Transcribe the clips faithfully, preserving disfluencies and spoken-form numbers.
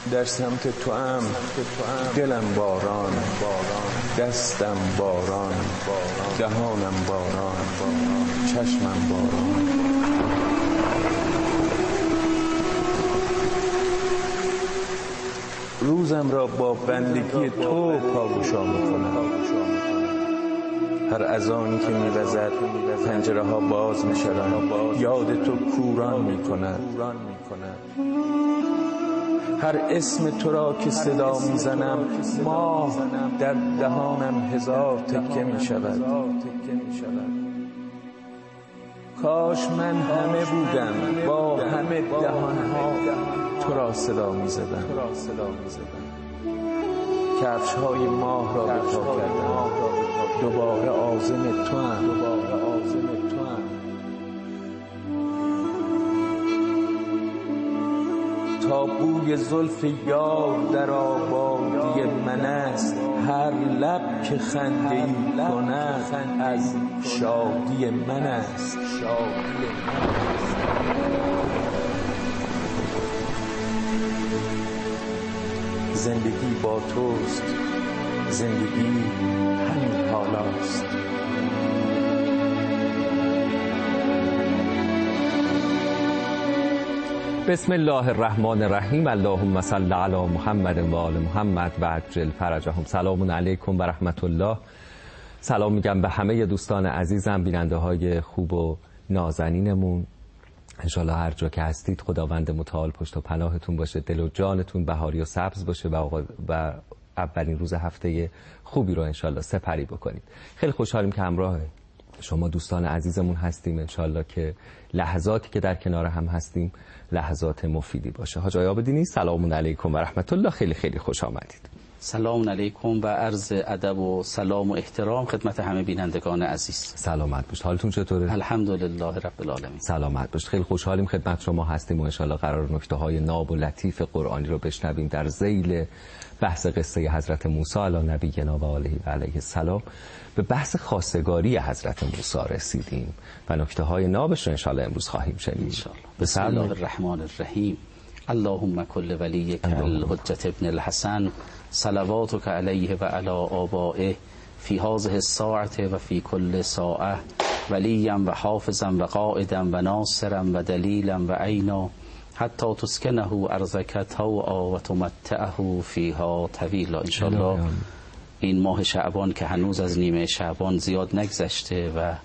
در سمت تو ام دلم باران، دستم باران، دهانم باران، چشمم باران. روزم را با بندگی تو پاگوشا میکنم. هر اذانی که میوزد پنجره ها باز میشوند، یاد تو کوران میکند. هر اسم تو را که صدا میزنم، ماه در دهانم هزار تکه میشود. کاش من همه بودم، با همه دهانها تو را صدا میزدم. کفش های ماه را به پا کردم، دوباره عازم تو هم. تا بوی زلف یار در آبادی من است، هر لب که خنده ای کند از شادی من است. زندگی با توست، زندگی همین حالاست. بسم الله الرحمن الرحیم. اللهم صل علی محمد و آل محمد و عجل فرجهم. سلام علیکم و رحمت الله. سلام میگم به همه دوستان عزیزم، بیننده های خوب و نازنینمون. انشالله هر جا که هستید خداوند متعال پشت و پناهتون باشه، دل و جانتون بهاری و سبز باشه و, و اولین روز هفته خوبی رو انشالله سپری بکنید. خیلی خوشحالیم که همراه شما دوستان عزیزمون هستیم. انشالله که لحظاتی که در کنار هم هستیم لحظات مفیدی باشه. حاج آیا بدینی سلام علیکم و رحمت الله. خیلی خیلی خوش آمدید. سلام علیکم و عرض ادب و سلام و احترام خدمت همه بینندگان عزیز. سلامت باشید. حالتون چطوره؟ الحمدلله رب العالمین. سلامت باشید. خیلی خوشحالیم خدمت شما هستیم و ان شاء الله قرار نکته های ناب و لطیف قرآنی رو بشنویم در ذیل بحث قصه حضرت موسی علی نبینا و آله و علیه السلام. به بحث خواستگاری حضرت موسی رسیدیم و نکته های نابش رو ان شاء الله امروز خواهیم شنید. ان شاء الله. بسم الله الرحمن الرحیم. اللهم کل ولیک الحجة ابن الحسن صلواتک علیه و علی آبائه فی هذه الساعة و فی کل ساعة ولیا و حافظا و قائدا و ناصرا و دلیلا و عینا حتی تسکنه ارضک طوعا و تمتعه فیها طویلا. انشاءالله این ماه شعبان که هنوز از نیمه شعبان زیاد نگذشته و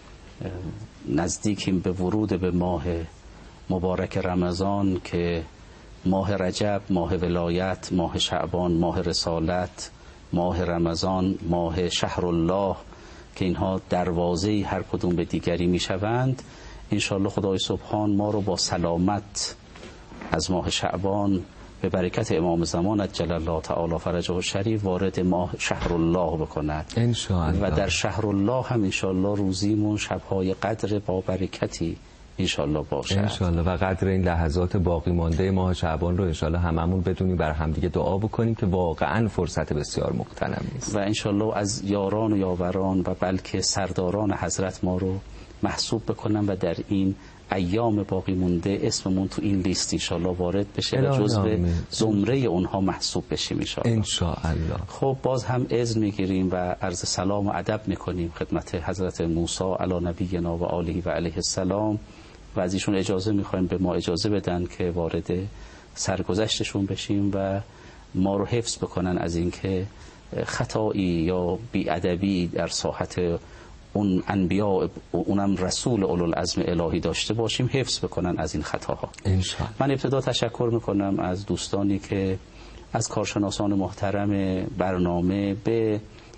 نزدیکیم به ورود به ماه مبارک رمضان که ماه رجب، ماه ولایت، ماه شعبان، ماه رسالت، ماه رمضان، ماه شهر الله، که اینها دروازه‌ای هر کدوم به دیگری میشوند. انشاءالله خدای سبحان ما رو با سلامت از ماه شعبان به برکت امام زمان عجل الله تعالی فرجه الشریف وارد ماه شهر الله بکند انشاءالله. و در شهر الله هم انشاءالله روزیمون شبهای قدر با برکتی انشاءالله باشد انشاءالله و قدر این لحظات باقی مانده ماه شعبان رو انشاءالله هممون بدونیم، بر همدیگه دعا بکنیم که واقعا فرصت بسیار مغتنمی است و انشاءالله از یاران و یاوران و بلکه سرداران حضرت ما رو محسوب بکنم و در این ایام باقی مونده اسممون تو این لیست انشاءالله وارد بشه و جزو زمره اونها محسوب بشیم انشاءالله. انشاءالله. خب باز هم اذن میگیریم و عرض سلام و ادب میکنیم خدمت حضرت موسی علی نبینا و آله و علیه السلام و از ایشون اجازه میخوایم به ما اجازه بدن که وارد سرگذشتشون بشیم و ما رو حفظ بکنن از اینکه خطایی یا بی‌ادبی در ساحت اون انبیاء اونم رسول اولوالعزم الهی داشته باشیم، حفظ بکنن از این خطاها انشاءالله. من ابتدا تشکر میکنم از دوستانی که از کارشناسان محترم برنامه به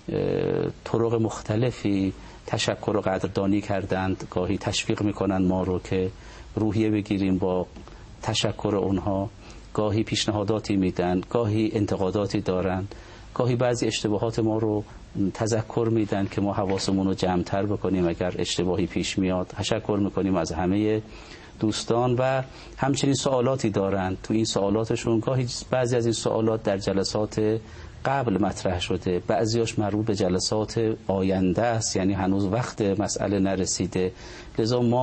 طرق مختلفی تشکر و قدردانی کردند. گاهی تشویق میکنن ما رو که روحیه بگیریم با تشکر اونها، گاهی پیشنهاداتی میدن، گاهی انتقاداتی دارن، گاهی بعضی اشتباهات ما رو تذکر میدن که ما حواسمون رو جمع‌تر بکنیم اگر اشتباهی پیش میاد. تشکر میکنیم از همه دوستان و همچنین سوالاتی دارن. تو این سوالاتشون گاهی بعضی از این سوالات در جلسات قبل مطرح شده، بعضیاش مربوط به جلسات آینده است، یعنی هنوز وقت مسئله نرسیده، لذا ما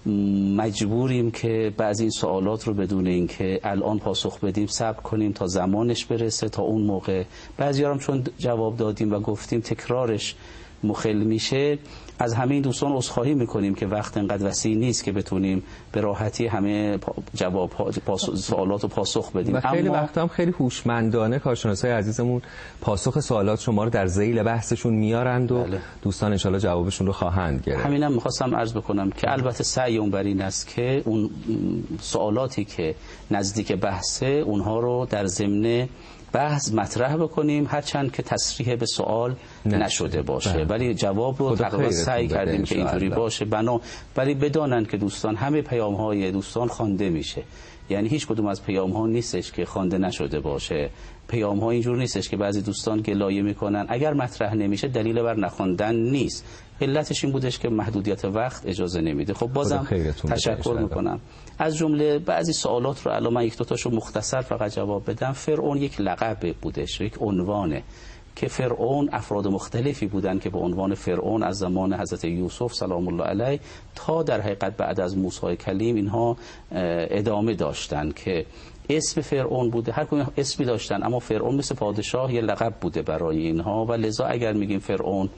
مجبوریم که بعضی این سوالات رو بدون اینکه الان پاسخ بدیم صبر کنیم تا زمانش برسه، تا اون موقع. بعضی‌ها هم چون جواب دادیم و گفتیم تکرارش مخل میشه، از همه این دوستان عذرخواهی میکنیم که وقت انقدر وسیع نیست که بتونیم به راحتی همه جواب سوالات رو پاسخ بدیم. و خیلی اما وقتا هم خیلی هوشمندانه کارشناسای عزیزمون پاسخ سوالات شما رو در ذیل بحثشون میارند و بله. دوستان ان شاءالله جوابشون رو خواهند گرفت. همینم میخواستم عرض بکنم که البته سعی اون بر این است که اون سوالاتی که نزدیک بحثه اونها رو در ضمن بحث مطرح بکنیم، هرچند که تصریح به سوال نشده باشه بله. ولی جواب رو تقریبا سعی کردیم که اینطوری باشه بنا، ولی بدانن که دوستان همه پیام های دوستان خوانده میشه، یعنی هیچ کدوم از پیام ها نیستش که خوانده نشده باشه. پیام ها اینجور نیستش که بعضی دوستان گلایه میکنن اگر مطرح نمیشه دلیل بر نخواندن نیست، علتش این بودش که محدودیت وقت اجازه نمیده. خب بازم تشکر میکنم. از جمله بعضی سوالات رو الان من یک دو تاشو مختصر فقط جواب بدم. فرعون یک لقب بودش، یک عنوانه که فرعون افراد مختلفی بودن که به عنوان فرعون از زمان حضرت یوسف سلام الله علیه تا در حقیقت بعد از موسی کلیم اینها ادامه داشتن که اسم فرعون بوده، هر کدوم اسمی داشتن، اما فرعون مثل پادشاه یه لقب بوده برای اینها و لذا اگر میگیم فرعون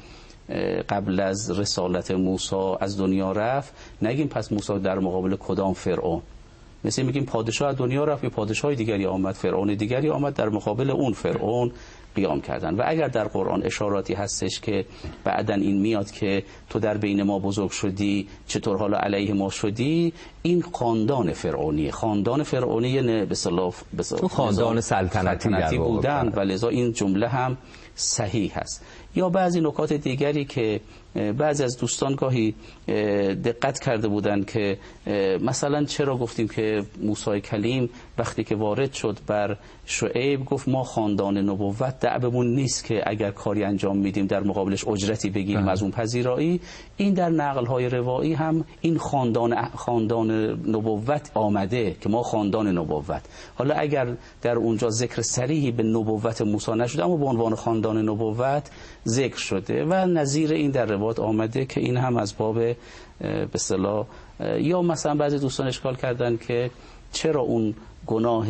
قبل از رسالت موسی از دنیا رفت، نگیم پس موسی در مقابل کدام فرعون، مثل میگیم پادشاه از دنیا رفت یه پادشاه دیگری آمد، فرعون دیگری آمد در مقابل اون فرعون قیام کردن. و اگر در قرآن اشاراتی هستش که بعداً این میاد که تو در بین ما بزرگ شدی چطور حالا علیه ما شدی، این خاندان فرعونیه، خاندان فرعونی به اصطلاح خاندان سلطنتی بودن و لذا این جمله هم صحیح هست. یا بعضی نکات دیگری که بعضی از دوستان گاهی دقت کرده بودن که مثلا چرا گفتیم که موسی کلیم وقتی که وارد شد بر شعیب گفت ما خاندان نبوت دعومون نیست که اگر کاری انجام میدیم در مقابلش اجرتی بگیریم از اون پذیرایی. این در نقل های روایی هم این خاندان خاندان نبوت آمده که ما خاندان نبوت. حالا اگر در اونجا ذکر صریحی به نبوت موسی نشده اما به عنوان خاندان نبوت ذکر شده و نظیر این در روایات آمده که این هم از باب به اصطلاح. یا مثلا بعضی دوستان اشکال کردن که چرا اون گناه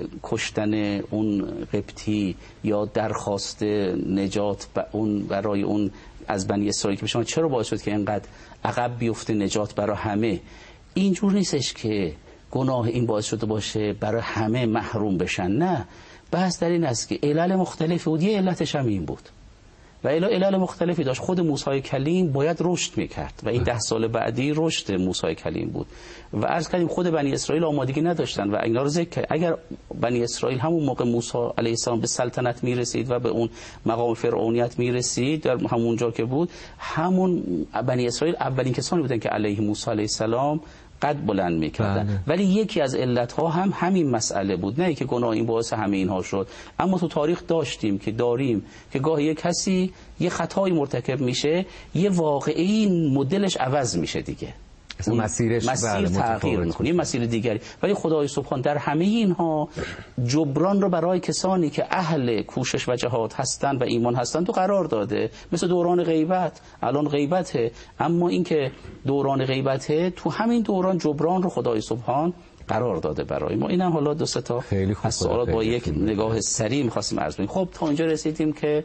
کشتن اون قبطی یا درخواست نجات اون برای اون از بنی اسرائیل که بشن چرا باعث شد که اینقدر عقب بیفته نجات برای همه. اینجور نیستش که گناه این باعث شده باشه برای همه محروم بشن، نه، بحث در این است که علل مختلفی بود، یه علتش هم این بود و الا علل مختلفی داشت. خود موسی کلیم باید رشد میکرد و این ده سال بعدی رشد موسی کلیم بود و عرض کردیم خود بنی اسرائیل آمادگی نداشتن و اینا رو ذکر. اگر بنی اسرائیل همون موقع موسی علیه السلام به سلطنت میرسید و به اون مقام فرعونیت میرسید در همون جا که بود، همون بنی اسرائیل اولین کسانی بودن که علیه موسی علیه السلام قد بلند میکردن. بله. ولی یکی از علتها هم همین مسئله بود، نه که گناه این باعث همه اینها شد. اما تو تاریخ داشتیم که داریم که گاهی یک کسی یه خطایی مرتکب میشه، یه واقعی مدلش عوض میشه دیگه، مسیرش مسیر تغییر میکنه، یه مسیر دیگری. ولی خدای سبحان در همه اینها جبران رو برای کسانی که اهل کوشش و جهاد هستند و ایمان هستند تو قرار داده. مثل دوران غیبت، الان غیبته، اما این که دوران غیبته تو همین دوران جبران رو خدای سبحان قرار داده برای ما. اینم حالا دو سه تا از سوالات با یک نگاه سریع می‌خواستیم عرض کنیم. خب تا اینجا رسیدیم که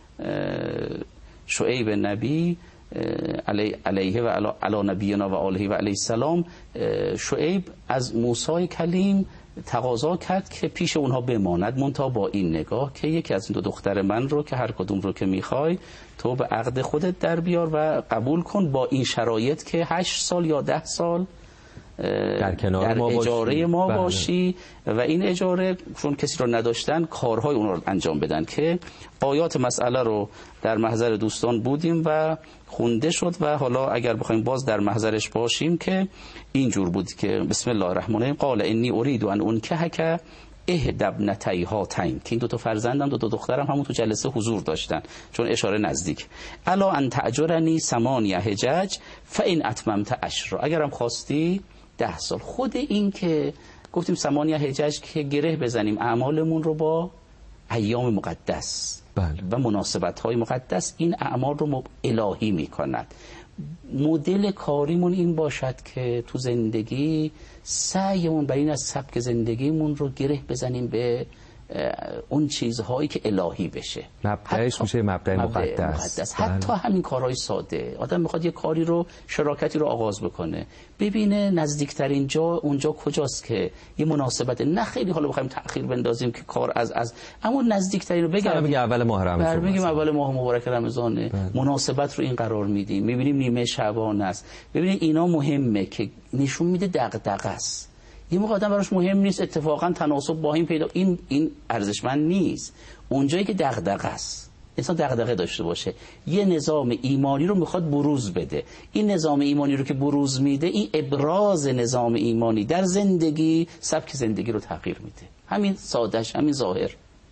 شعیب نبی علیه و علی نبینا و آله و علیه السلام، شعیب از موسی کلیم تقاضا کرد که پیش اونها بماند، منتها با این نگاه که یکی از این دو دختر من رو که هر کدوم رو که میخوای تو به عقد خودت در بیار و قبول کن، با این شرایط که هشت سال یا ده سال در کنار در ما اجاره باشی. ما بله. باشی و این اجاره چون کسی رو نداشتن کارهای اون رو انجام بدن. که آیات مسئله رو در محضر دوستان بودیم و خونده شد و حالا اگر بخوایم باز در محضرش باشیم که اینجور بود که بسم الله الرحمن الرحیم قال انی اريد ان انکحک احدی ابنتی هاتین، که این دو تا فرزندم دو تا دخترم همون تو جلسه حضور داشتن چون اشاره نزدیک. الا ان تأجرنی ثمانیه حجج فان اتممت عشر، اگرم خواستی ده سال. خود این که گفتیم ثمانیه حجج که گره بزنیم اعمالمون رو با ایام مقدس بله. و مناسبت های مقدس، این اعمال رو الهی می کند. مدل کاریمون این باشد که تو زندگی سعیمون بر این از سبک زندگیمون رو گره بزنیم به اون چیزهایی که الهی بشه. مبدأش میشه مبدأ مقدس. مقدس. حتی همین کارهای ساده، آدم میخواد یه کاری رو، شراکتی رو آغاز بکنه، ببینه نزدیکترین جا اونجا کجاست که یه مناسبت، نه خیلی حالا بخوایم تأخیر بندازیم که کار از از اما نزدیکترین رو بگردیم. میگه اول ماه رمضان، بگیم اول ماه مبارک رمضانه، مناسبت رو این قرار میدیم، میبینیم نیمه شعبان است، ببینید اینا مهمه که نشون میده دغدغه است. یه موقع آدم براش مهم نیست اتفاقا تناسب با این پیدا، این این ارزشمند نیست. اونجایی که دغدغه است، انسان دغدغه داشته باشه، یه نظام ایمانی رو میخواد بروز بده، این نظام ایمانی رو که بروز میده، این ابراز نظام ایمانی در زندگی سبک زندگی رو تغییر میده. همین سادهش، همین ظاهر.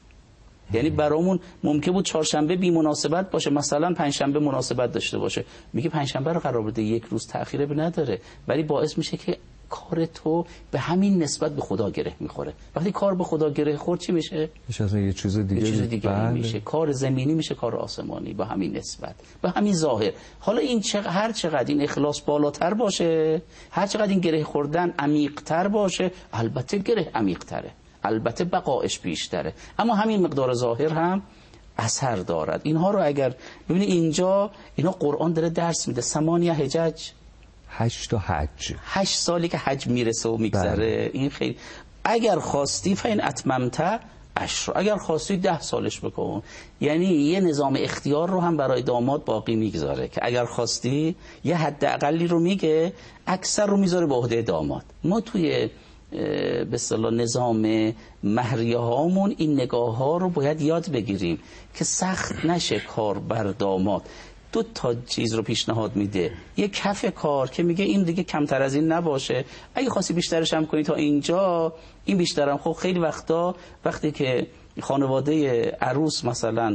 یعنی برامون ممکن بود چهارشنبه بی مناسبت باشه، مثلا پنجشنبه مناسبت داشته باشه، میگه پنجشنبه رو قرار بده یک روز تأخیر نداره، ولی باعث میشه که کار تو به همین نسبت به خدا گره میخوره. وقتی کار به خدا گره خورد چی میشه؟ میشه اصلا یه چیز دیگه، یه چیز دیگه بله. میشه کار زمینی، میشه کار آسمانی، با همین نسبت، با همین ظاهر. حالا این چقدر، هر چقدر این اخلاص بالاتر باشه، هر چقدر این گره خوردن عمیق‌تر باشه، البته گره عمیق‌تره، البته بقایش بیشتره، اما همین مقدار ظاهر هم اثر دارد. اینها رو اگر ببینید اینجا اینا قرآن داره درس میده. ثمانیه حجج، هشت تا حج، هشت سالی که حج میرسه و میگذره. این خیلی، اگر خواستی فین اتممت عشر، اگر خواستی ده سالش بکن. یعنی یه نظام اختیار رو هم برای داماد باقی میگذاره که اگر خواستی یه حد اقلی رو میگه، اکثر رو میذاره به عهده داماد. ما توی به اصطلاح نظام مهریه هامون این نگاه ها رو باید یاد بگیریم که سخت نشه کار بر داماد. دو تا چیز رو پیشنهاد میده، یه کف کار که میگه این دیگه کمتر از این نباشه، اگه خواستی بیشترش هم کنی تا اینجا، این بیشترم. خب خیلی وقتا وقتی که خانواده عروس مثلا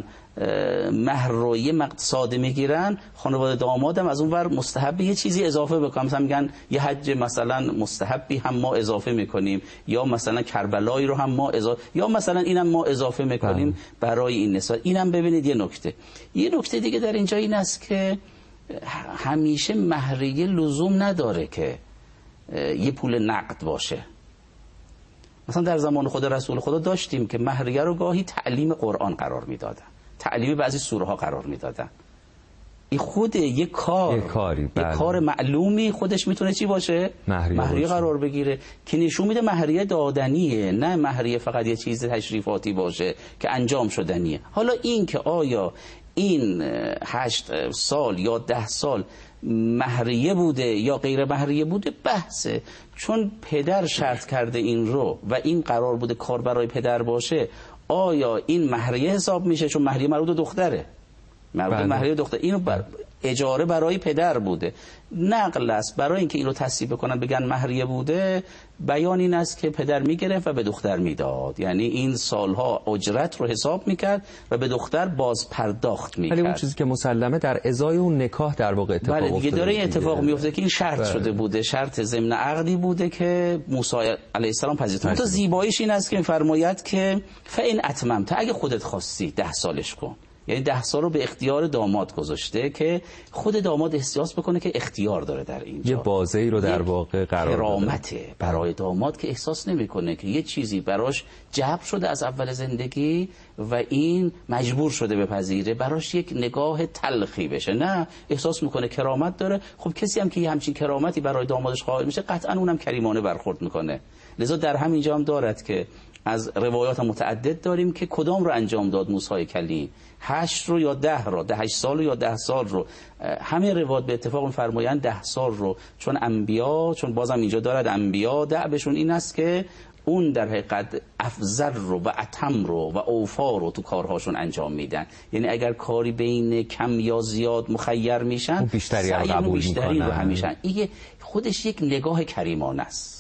مهر رو یه مقدار ساده میگیرن، خانواده دامادم از اون ور مستحب یه چیزی اضافه بکنم، مثلا میگن یه حج مثلا مستحبی هم ما اضافه میکنیم، یا مثلا کربلایی رو هم ما اضافه، یا مثلا اینم ما اضافه میکنیم برای این نسبت. اینم ببینید یه نکته. یه نکته دیگه در اینجا این است که همیشه مهریه لزوم نداره که یه پول نقد باشه. مثلا در زمان خود رسول خدا داشتیم که مهریه رو گاهی تعلیم قرآن قرار میدادن، تعلیم بعضی سوره ها قرار میدادن. این خود یک کار، یک کاری، یک کار معلومی خودش میتونه چی باشه؟ مهریه, مهریه قرار بگیره، که نشون میده مهریه دادنیه، نه مهریه فقط یه چیز تشریفاتی باشه که انجام شدنیه. حالا این که آیا این هشت سال یا ده سال مهریه بوده یا غیر مهریه بوده بحثه، چون پدر شرط کرده این رو و این قرار بوده کار برای پدر باشه، آیا این مهریه حساب میشه؟ چون مهریه مربوط به دختره، مربوط به مهریه دختر، اینو بر اجاره برای پدر بوده، نقل است. برای اینکه اینو تصحیح بکنن بگن مهریه بوده، بیان این است که پدر میگرفت و به دختر میداد، یعنی این سالها اجرت رو حساب میکرد و به دختر باز پرداخت میکرد. ولی اون چیزی که مسلمه در ازای اون نکاح در واقع اتفاق افتاده. بله دیگه داره این اتفاق میفته که این شرط بله. شده بوده، شرط ضمن عقدی بوده که موسی علیه السلام پذیرفت. اون تا زیباییش این است که میفرماید که فین اتممت، اگه خودت خواستی ده سالش کن. یعنی ده سال رو به اختیار داماد گذاشته که خود داماد احساس بکنه که اختیار داره در اینجا. یه بازه‌ای رو در واقع قرار داده. کرامته برای داماد که احساس نمیکنه که یه چیزی براش جبر شده از اول زندگی و این مجبور شده بپذیره، براش یک نگاه تلخی بشه. نه، احساس میکنه کرامت داره. خب کسی هم که یه همچین کرامتی برای دامادش قائل میشه، قطعا اونم کریمانه برخورد میکنه. لذا در همینجا هم دارد که از روایات متعدد داریم که کدام رو انجام داد موسی کلیم، هشت رو یا ده رو، ده هشت سال رو یا ده سال رو. همه روایات به اتفاق می‌فرمایند ده سال رو، چون انبیا، چون بازم اینجا دارد انبیا دعبشون این است که اون در حقیقت افضل رو و اتم رو و اوفا رو تو کارهاشون انجام میدن. یعنی اگر کاری بین کم یا زیاد مخیر میشن، بیشتری رو قبول بیشتری رو همیشن. این خودش یک نگاه کریمانه است،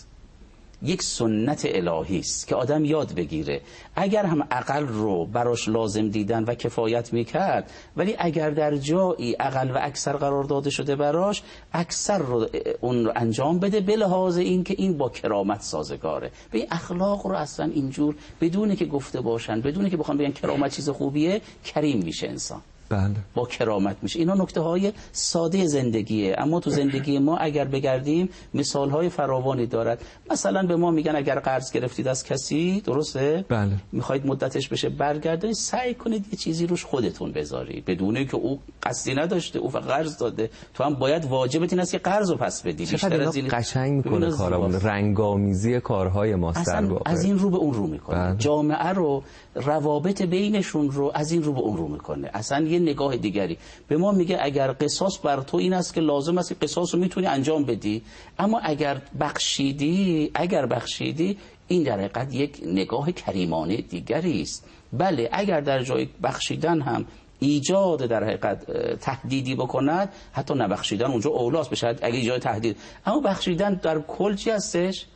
یک سنت الهی است که آدم یاد بگیره. اگر هم عقل رو براش لازم دیدن و کفایت میکرد، ولی اگر در جایی عقل و اکثر قرار داده شده براش، اکثر رو اون رو انجام بده، به لحاظ این که این با کرامت سازگاره. به این اخلاق رو اصلا اینجور بدون که گفته باشن، بدون که بخوام بگن کرامت چیز خوبیه، کریم میشه انسان. بله. با کرامت میشه. اینا نکته های ساده زندگیه، اما تو زندگی ما اگر بگردیم مثال های فراوانی دارد. مثلا به ما میگن اگر قرض گرفتید از کسی، درسته؟ بله. میخواید مدتش بشه برگردونید، سعی کنید یه چیزی روش خودتون بذارید، بدون اینکه او قصدی نداشته، او فقط قرض داده، تو هم باید واجبت این است که قرض رو پس بدی. بیشتر از این قشنگ میکنه کارامون، رنگامیزی کارهای ماست در واقع. از این رو به اون رو میکنه. بله. جامعه رو، روابط بینشون رو از این رو به اون رو میکنه. اصلا یه نگاه دیگری به ما میگه اگر قصاص بر تو این است که لازم است که قصاص رو میتونی انجام بدی، اما اگر بخشیدی اگر بخشیدی این در حقیقت یک نگاه کریمانه دیگری است. بله اگر در جای بخشیدن هم ایجاد در حقیقت تهدیدی بکند، حتی نبخشیدن اونجا اولاست بشه اگه ایجاد تهدید، اما بخشیدن در کل چی هستش؟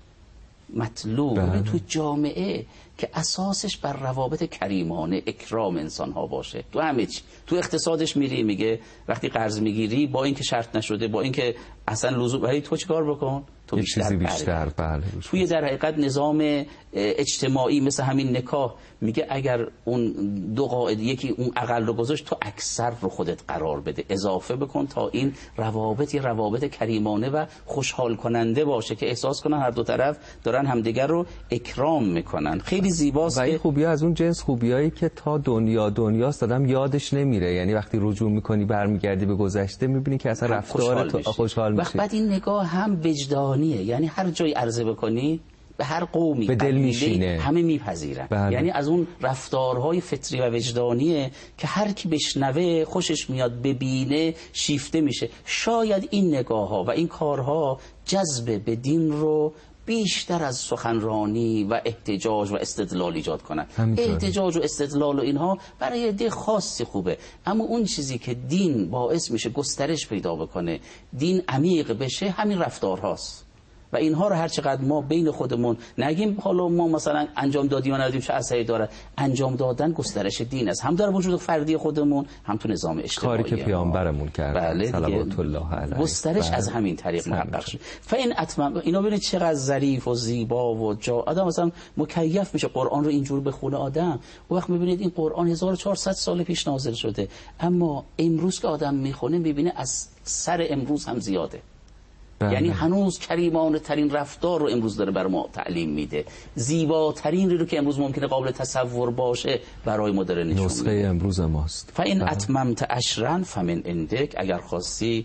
مطلوب. بله. تو جامعه که اساسش بر روابط کریمانه، اکرام انسان ها باشه، تو همه چی، تو اقتصادش میری میگه وقتی قرض میگیری با اینکه شرط نشده، با اینکه اصلا لزوم، ولی تو چیکار بکن؟ تو یه بیشتر چیزی بیشتر. بله. توی در حقیقت نظام اجتماعی مثل همین نکاح میگه اگر اون دو قاعده یکی اون اقل رو گذاشت، تو اکثر رو خودت قرار بده، اضافه بکن تا این روابطی روابط کریمانه و خوشحال کننده باشه که احساس کنن هر دو طرف دارن همدیگر رو اکرام میکنن. خیلی زیباست. و این خوبی از اون جنس خوبیایی که تا دنیا دنیاست آدم یادش نمیره، یعنی وقتی رجوع میکنی برمیگردی به گذشته میبینی که اصلا رفتار تو خوشحال میشی. بعد این نگاه هم وجدانیه، یعنی هر جایی عرضه بکنی به هر قومی به دل میشینه، همه میپذیرن. بله. یعنی از اون رفتارهای فطری و وجدانیه که هر کی بشنوه خوشش میاد، ببینه شیفته میشه. شاید این نگاه ها و این کارها جذب به دین رو بیشتر از سخنرانی و احتجاج و استدلال ایجاد کنن. احتجاج و استدلال و اینها برای عده خاصی خوبه، اما اون چیزی که دین باعث میشه گسترش پیدا بکنه، دین عمیق بشه، همین رفتارهاست. و اینها رو هر چقدر ما بین خودمون نگیم حالا ما مثلا انجام دادیم و ندادیم چه اثری داره، انجام دادن گسترش دین است، هم در وجود فردی خودمون، هم تو نظام اجتماعی. کاری که پیامبرمون کرد. بله صلوات الله علیه. گسترش بله. از همین طریق محقق شد. فاین اتمم، اینا ببینید چقدر ظریف و زیبا و جا آدم مثلا مکیف میشه قرآن رو اینجور بخونه آدم. و وقت میبینید این قرآن هزار و چهارصد سال پیش نازل شده، اما امروز که آدم میخونه میبینه از سر امروز هم زیاده. بله. یعنی هنوز کریمانه ترین رفتار رو امروز داره بر ما تعلیم میده، زیباترین رو که امروز ممکنه قابل تصور باشه برای ما داره نشون نسخه میده. امروز ماست. فاین بله. اتممت عشرا فمن عندک، اگر خواستی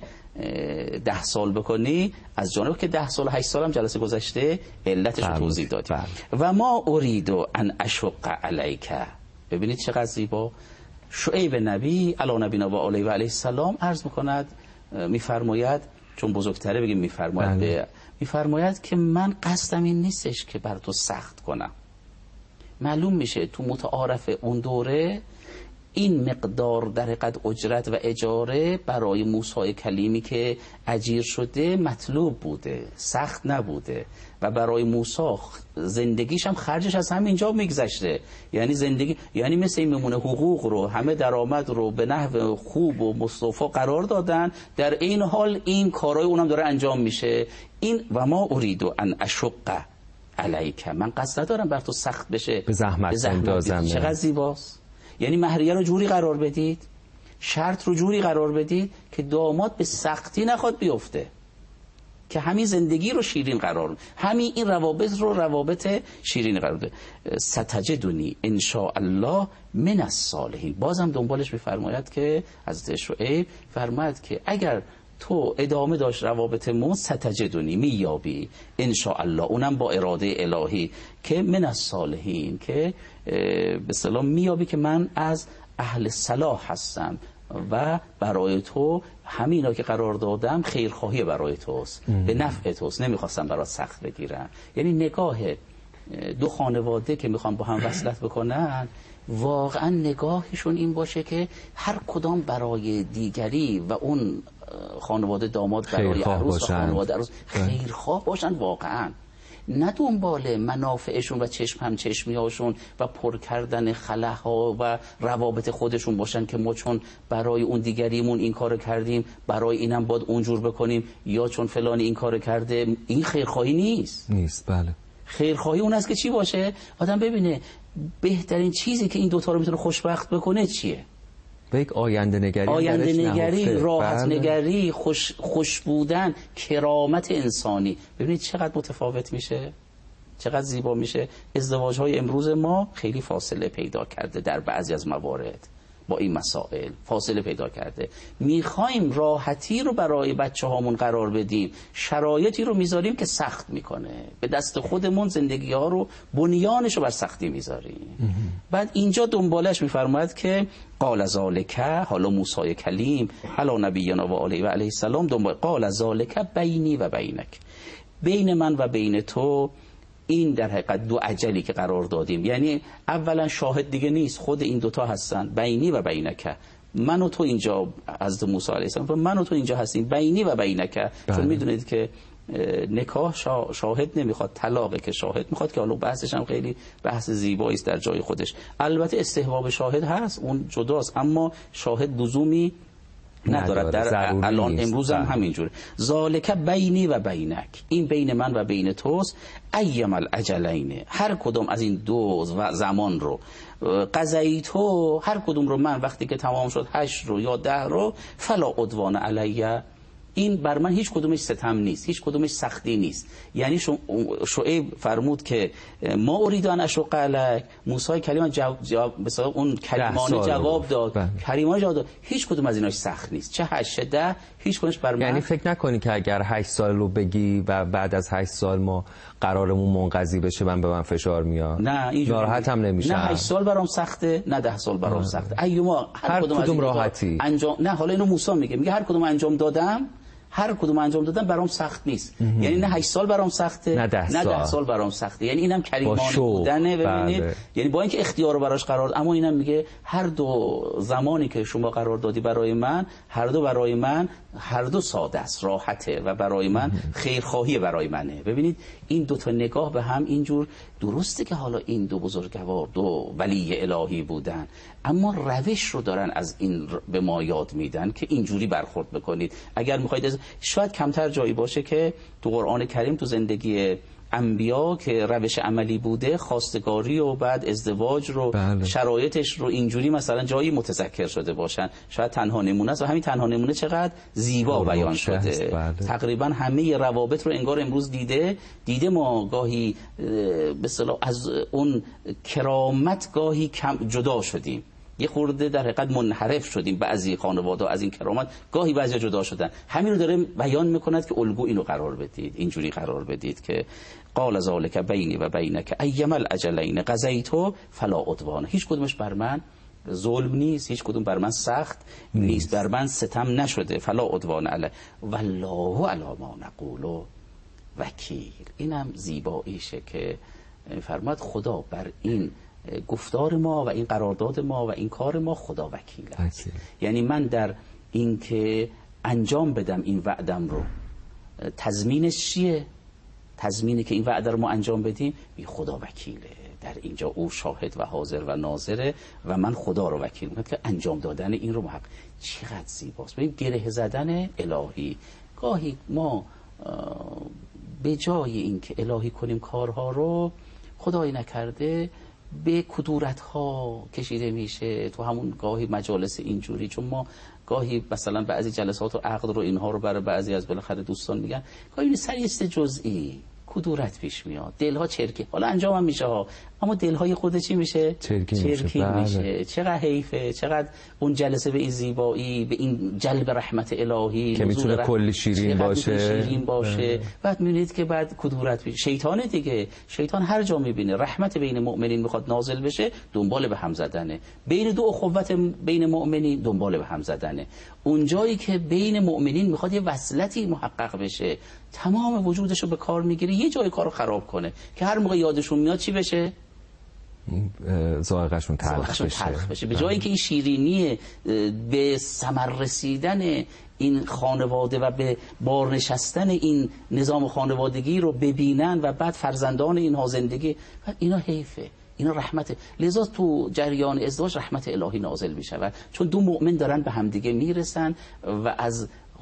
ده سال بکنی از جانب که ده سال هشت سال هم جلسه گذشته علتش رو توضیح دادیم. و ما اريد ان اشق علیک. ببینید چقدر زیبا. شعیب نبی علی نبینا و علیه و علیه السلام عرض میکند، میفرماید، چون بزرگتره بگیم میفرماید به میفرماید که من قصدم این نیستش که بر تو سخت کنم. معلوم میشه تو متعارف اون دوره این مقدار در حقیقت اجرت و اجاره برای موسی کلیمی که اجیر شده مطلوب بوده، سخت نبوده. و برای موسی زندگیش هم خرجش از همینجا میگذشته، یعنی زندگی، یعنی مثل این میمونه حقوق رو، همه درآمد رو به نحو خوب و مصطفی قرار دادن، در این حال این کارهای اونم داره انجام میشه. این و ما اريد ان اشق علیک، من قصد ندارم بر تو سخت بشه، به زحمت اندازم. چقدر زیباست. یعنی مهریه رو جوری قرار بدید، شرط رو جوری قرار بدید که داماد به سختی نخواد بیفته، که همین زندگی رو شیرین قرار بده، همین این روابط رو روابط شیرین قرار بده. ستجدنی ان شاء الله من الصالحین. بازم دنبالش میفرماید که حضرت شعیب فرماید که اگر تو ادامه داشت روابطمون، ستجدنی میابی ان شاء الله، اونم با اراده الهی، که من الصالحین، که به اصطلاح میابی که من از اهل صلاح هستم و برای تو همینا که قرار دادم خیرخواهی برای توست، به نفع توست، نمیخواستم برات سخت بگیرم. یعنی نگاه دو خانواده که میخوان با هم وصلت بکنن، واقعا نگاهشون این باشه که هر کدام برای دیگری و اون خانواده داماد برای عروس و خانواده عروس خیرخواه باشن، واقعا نه دنبال منافعشون و چشم هم چشمی هاشون و پر کردن خلاها و روابط خودشون باشن که ما چون برای اون دیگریمون این کار کردیم برای اینم باید اونجور بکنیم، یا چون فلانی این کار کرده. این خیرخواهی نیست. نیست. بله. خیرخواهی اون است که چی باشه؟ آدم ببینه بهترین چیزی که این دوتا رو میتونه خوشبخت بکنه چیه. به یک آینده نگری آینده نگری، راحت نگری، خوش خوش بودن، کرامت انسانی. ببینید چقدر متفاوت میشه، چقدر زیبا میشه. ازدواج های امروز ما خیلی فاصله پیدا کرده در بعضی از موارد با این مسائل، فاصله پیدا کرده. میخوایم راحتی رو برای بچه هامون قرار بدیم، شرایطی رو میذاریم که سخت میکنه، به دست خودمون زندگی ها رو، بنیانش رو بر سختی میذاریم. بعد اینجا دنبالش میفرماید که قال ذالک، حالا موسی کلیم علی نبینا و علیه و علیه السلام دنبال قال ذالک بینی و بینک، بین من و بین تو این در حقیقت دو اجلی که قرار دادیم. یعنی اولا شاهد دیگه نیست، خود این دوتا هستن، بینی و بینک، من و تو اینجا، حضرت موسی علیه السلام من و تو اینجا هستیم، بینی و بینک. چون میدونید که نکاح شاهد نمیخواد، طلاقه که شاهد میخواد، که حالا بحثش هم خیلی بحث زیبایی است در جای خودش. البته استحباب شاهد هست، اون جداست، اما شاهد لزومی ندارد. در الان امروز هم همینجوره. ذالک بینی و بینک، این بین من و بین توست. ایم الاجلین، هر کدوم از این دو زمان رو قضیتو، هر کدوم رو من وقتی که تمام شد، هشت رو یا ده رو، فلا عدوان علیه، این بر من هیچ کدومش ستم نیست، هیچ کدومش سختی نیست. یعنی شعیب فرمود که ما ارید ان اشق علیک، موسی کلیم جواب مثلا اون کلمانه جواب داد، کلمانه جواب داد، هیچ کدوم از ایناش سخت نیست، چه هشت ده، هیچ کدومش بر من. یعنی فکر نکنی که اگر هشت سال رو بگی و بعد از هشت سال ما قرارمون منقضی بشه، من به من فشار میاد، نه اینجوری ناراحت هم نمیشم، نه هشت سال برام سخته، نه ده سال برام سخته، ایوما هر, هر کدوم, کدوم راحتی انجام. نه حالا اینو موسی میگه، میگه هر کدوم انجام دادم، هر کدوم انجام دادن برام سخت نیست. یعنی نه هشت سال برام سخته، نه ده سال, نه ده سال برام سخته. یعنی اینم کریمانه بودنه. ببینید بله. یعنی با اینکه اختیار رو براش قرار داد، اما اینم میگه هر دو زمانی که شما قرار دادی برای من، هر دو برای من، هر دو ساده است، راحته و برای من خیرخواهی برای منه. ببینید این دو تا نگاه به هم اینجور درسته که حالا این دو بزرگوار، دو ولی الهی بودن، اما روش رو دارن از این به ما یاد میدن که اینجوری برخورد بکنید. اگر میخواید، شاید کمتر جایی باشه که تو قرآن کریم تو زندگی انبیا که روش عملی بوده، خواستگاری و بعد ازدواج رو بله. شرایطش رو اینجوری مثلا جایی متذکر شده باشن. شاید تنها نمونه است و همین تنها نمونه چقدر زیبا بیان شده. بله. تقریبا همه روابط رو انگار امروز دیده دیده ما گاهی به اصطلاح از اون کرامت گاهی کم جدا شدیم، یه خورده در حقیقت منحرف شدیم. بعضی خانواده از این کرامت گاهی بعضی جدا شدن. همین رو داره بیان میکند که الگو اینو قرار بدید، اینجوری قرار بدید که قال ذالک بینی و بینک ایم الاجلین قضیتو فلا عدوان، هیچ کدومش بر من ظلم نیست، هیچ کدوم بر من سخت نیست، بر من ستم نشده. فلا عدوان علی والله علی ما نقول وکیل. اینم زیباییشه که فرماد خدا بر این گفتار ما و این قرارداد ما و این کار ما خدا وکیل است. یعنی من در این که انجام بدم این وعدم رو، تضمینش چیه؟ تضمینی که این وعده رو ما انجام بدیم، بی خدا وکیله. در اینجا او شاهد و حاضر و ناظره و من خدا رو وکیل میکنم که انجام دادن این رو محقق. چقدر زیباست. ببین گره زدن الهی. گاهی ما به جای این که الهی کنیم کارها رو، خدایی نکرده به کدورت ها کشیده میشه تو همون گاهی مجالس اینجوری. چون ما گاهی مثلا بعضی جلسات و عقد رو اینها رو برای بعضی از بالاخره دوستان میگن، گاهی سریست جزئی کدورت پیش میاد، دلها چرکی، حالا انجام هم میشه ها، اما دلهای خود چی میشه؟ چرکی, چرکی میشه, میشه. چقدر حیفه، چقدر اون جلسه به این زیبایی، به این جلب رحمت الهی که میتونه رح... کلی شیرین باشه شیرین باشه. بعد میبینید که بعد کدورت میشه. شیطان دیگه، شیطان هر جا میبینه رحمت بین مؤمنین میخواد نازل بشه، دنبال به هم زدنه. بین دو اخوت بین مؤمنین دنبال به هم زدنه. اون جایی که بین مؤمنین میخواد یه وصلتی محقق بشه، تمام وجودش رو به کار میگیره یه جای کارو خراب کنه که هر موقع یادشون میاد چی بشه؟ ذائقه‌شون تلخ بشه. بشه. به جایی که این شیرینی به ثمر رسیدن این خانواده و به بار نشستن این نظام خانوادگی رو ببینن و بعد فرزندان اینها زندگی، اینا حیفه، اینا رحمت. لذا تو جریان ازدواج رحمت الهی نازل میشه و چون دو مؤمن دارن به همدیگه میرسن و از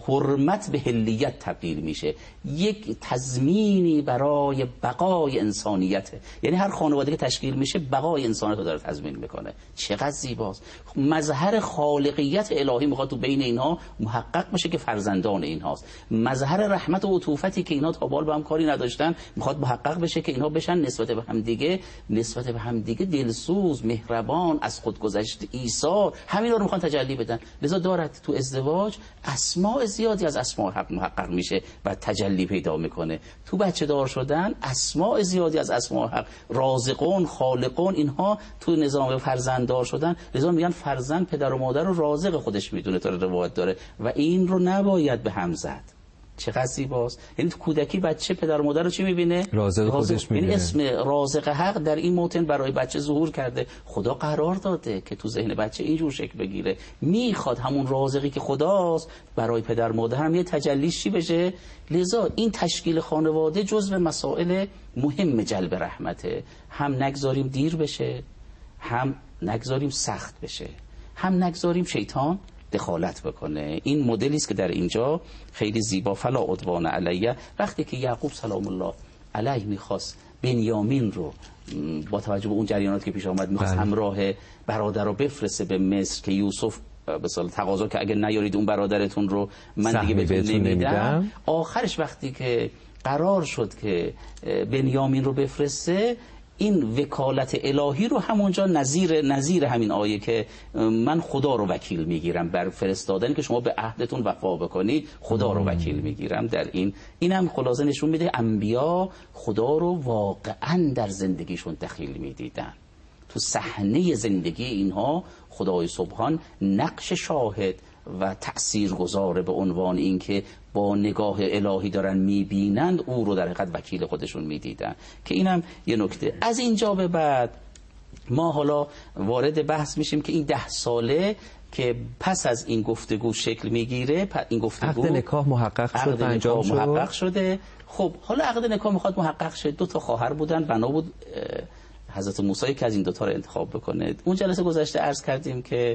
حرمت به حلیت تبدیل میشه، یک تضمینی برای بقای انسانیته. یعنی هر خانواده که تشکیل میشه بقای انسانیت رو داره تضمین میکنه. چقدر زیباست. مظهر خالقیت الهی میخواد تو بین اینها محقق بشه که فرزندان اینهاست. مظهر رحمت و عطوفتی که اینها تا بال به هم کاری نداشتن میخواد محقق بشه که اینها بشن نسبت به هم دیگه نسبت به هم دیگه دلسوز، مهربان، از خودگذشت، ایثار، همین رو میخوان تجلی بدن. لذا دارد تو ازدواج اسماء زیادی از اسماء حق محقق میشه و تجلی پیدا میکنه. تو بچه دار شدن اسماء زیادی از اسماء حق، رازقون، خالقون، اینها تو نظام فرزنددار شدن. لذا میگن فرزند پدر و مادر رو رازق خودش میدونه، تا روایت داره و این رو نباید به هم زد. چقدر زیباست. یعنی تو کودکی بچه پدر و مادر رو چی میبینه؟ رازق خودش میبینه. یعنی اسم رازق حق در این موطن برای بچه ظهور کرده. خدا قرار داده که تو ذهن بچه اینجور شکل بگیره. میخواد همون رازقی که خداست برای پدر مادر هم یه تجلیش چی بشه. لذا این تشکیل خانواده جزو مسائل مهم جلب رحمته. هم نگذاریم دیر بشه، هم نگذاریم سخت بشه، هم نگذاریم شیطان دخالت بکنه. این مدلی است که در اینجا خیلی زیبا فلا عدوان علیه. وقتی که یعقوب سلام الله علیه میخواست بنیامین رو با توجه به اون جریانات که پیش آمد میخواست همراه برادر رو بفرسته به مصر که یوسف به اصطلاح تقاضا که اگه نیارید اون برادرتون رو من دیگه بهتون نمیدم، آخرش وقتی که قرار شد که بنیامین رو بفرسته، این وکالت الهی رو همونجا نظیر نظیر همین آیه که من خدا رو وکیل میگیرم بر فرستادن که شما به عهدتون وفا بکنید، خدا رو وکیل میگیرم در این. این هم خلاصه نشون میده انبیا خدا رو واقعا در زندگیشون دخیل میدیدن. تو صحنه زندگی اینها خدای سبحان نقش شاهد و تأثیرگذار به عنوان این که با نگاه الهی دارن میبینند او رو در حقیقت وکیل خودشون میدیدن. که اینم یه نکته. از اینجا به بعد ما حالا وارد بحث میشیم که این ده ساله که پس از این گفتگو شکل میگیره، این گفتگو عقد نکاح محقق شد، انجام شد، محقق شده. خب حالا عقد نکاح میخواد محقق شه. دو تا خواهر بودن، بنا بود حضرت موسی که از این دو تا رو انتخاب بکنه. اون جلسه گذشته عرض کردیم که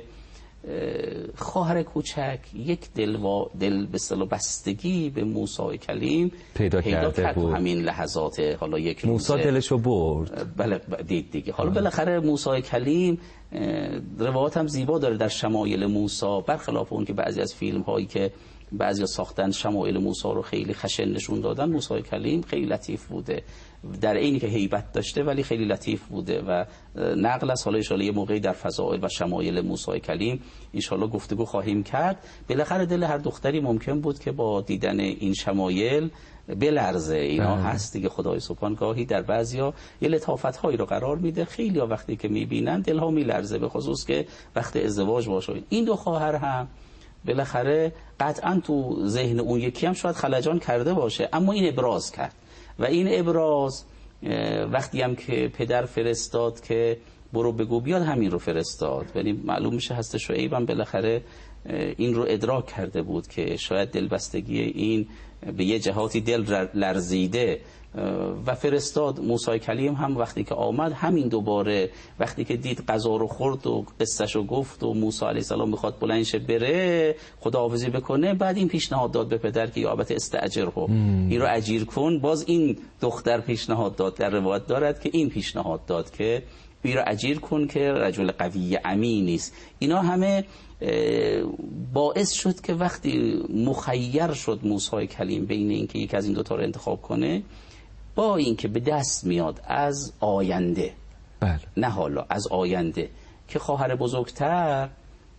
خواهر کوچک یک دل و دل به اصطلاح بستگی به موسی کلیم پیدا, پیدا کرده بود. همین لحظات حالا یک موسی دلشو برد. بله دید دیگه. حالا بالاخره موسی کلیم روایات هم زیبا داره در شمایل موسی، برخلاف اون که بعضی از فیلم هایی که بعضیا ساختن شمایل موسی رو خیلی خشن نشون دادن، موسی کلیم خیلی لطیف بوده، در اینی که هیبت داشته ولی خیلی لطیف بوده و نقل از حالا ان شاءالله یه موقعی در فضائل و شمایل موسی کلیم ان شاءالله گفتگو خواهیم کرد. بالاخره دل هر دختری ممکن بود که با دیدن این شمایل بلرزه. اینا هست دیگه. خدای سبحان گاهی در بعضیا یه لطافت هایی رو قرار میده، خیلی ها وقتی که میبینن دلها میلرزه، به خصوص که وقت ازدواج باشه. این دو خواهر هم بالاخره قطعا تو ذهن اون یکی هم شاید خلجان کرده باشه، اما این ابراز کرد و این ابراز وقتی هم که پدر فرستاد که برو بگو بیاد، همین رو فرستاد. ولی معلوم میشه هست شعیب هم بالاخره این رو ادراک کرده بود که شاید دلبستگی این به یه جهاتی دل لرزیده و فرستاد. موسی کلیم هم وقتی که آمد همین دوباره وقتی که دید غذا رو خورد و قصهش رو گفت و موسی علیه السلام میخواد بلند شه بره خداحافظی بکنه، بعد این پیشنهاد داد به پدر که یا البته استاجره این رو اجیر کن. باز این دختر پیشنهاد داد، در روایت دارد که این پیشنهاد داد که این رو اجیر کن که رجل قوی امینی است. اینا همه باعث شد که وقتی مخیر شد موسی کلیم بین این که یک از این دوتا رو انتخاب کنه، با این که به دست میاد از آینده، بله. نه حالا از آینده، که خواهر بزرگتر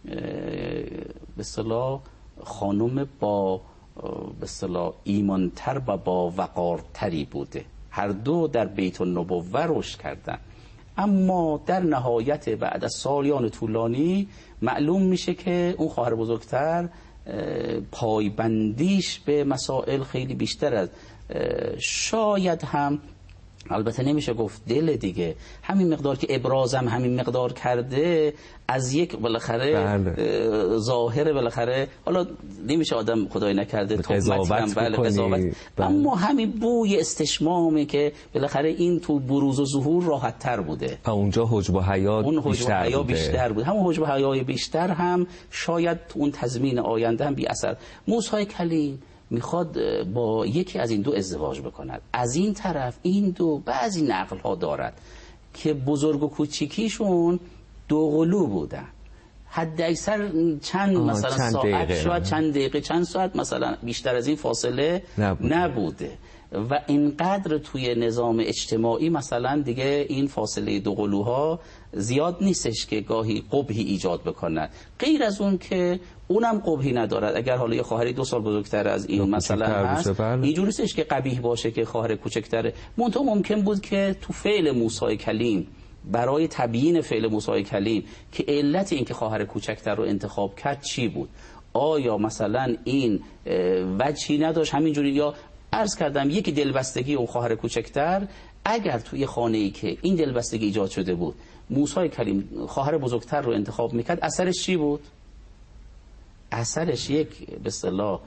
به اصطلاح خانم با به اصطلاح ایمانتر و با وقارتری بوده. هر دو در بیت النبوه رشد کردن، اما در نهایت بعد از سالیان طولانی معلوم میشه که اون خواهر بزرگتر پایبندیش به مسائل خیلی بیشتر از شاید هم البته نمیشه گفت دل دیگه، همین مقدار که ابرازم همین مقدار کرده از یک بالاخره بله. ظاهر بالاخره، حالا نمیشه آدم خدای نکرده قضاوت بله قضاوت بله. اما همین بوی استشمامه که بالاخره این تو بروز و ظهور راحت تر بوده، اونجا حجب و حیا اون حجب بیشتر, و حیا بوده. بیشتر بود. همون حجب و حیای بیشتر هم شاید تو اون تضمین آینده هم بی اثر. موسی کلیم میخواد با یکی از این دو ازدواج بکند. از این طرف این دو بعضی نقل ها دارد که بزرگ و کوچیکیشون دو قلو بودن، حد اکثر چند مثلا چند ساعت دقیقه. شاید چند دقیقه چند ساعت مثلا، بیشتر از این فاصله نبوده, نبوده. و اینقدر توی نظام اجتماعی مثلا دیگه این فاصله دو قلوها زیاد نیستش که گاهی قبحی ایجاد بکنه، غیر از اون که اونم قبحی ندارد. اگر حالا یه خواهری دو سال بزرگتر از این مثلا هست، اینجوری نیستش که قبیح باشه که خواهر کوچکتره. منتها ممکن بود که تو فعل موسی کلیم، برای تبیین فعل موسی کلیم که علت این که خواهر کوچکتر رو انتخاب کرد چی بود، آیا مثلا این وجهی نداشت همینجوری، یا عرض کردم یکی دلبستگی اون خواهر کوچکتر، اگر توی خانه‌ای که این دلبستگی ایجاد شده بود موسی کلیم خواهر بزرگتر رو انتخاب میکرد، اثرش چی بود؟ اثرش یک به اصطلاح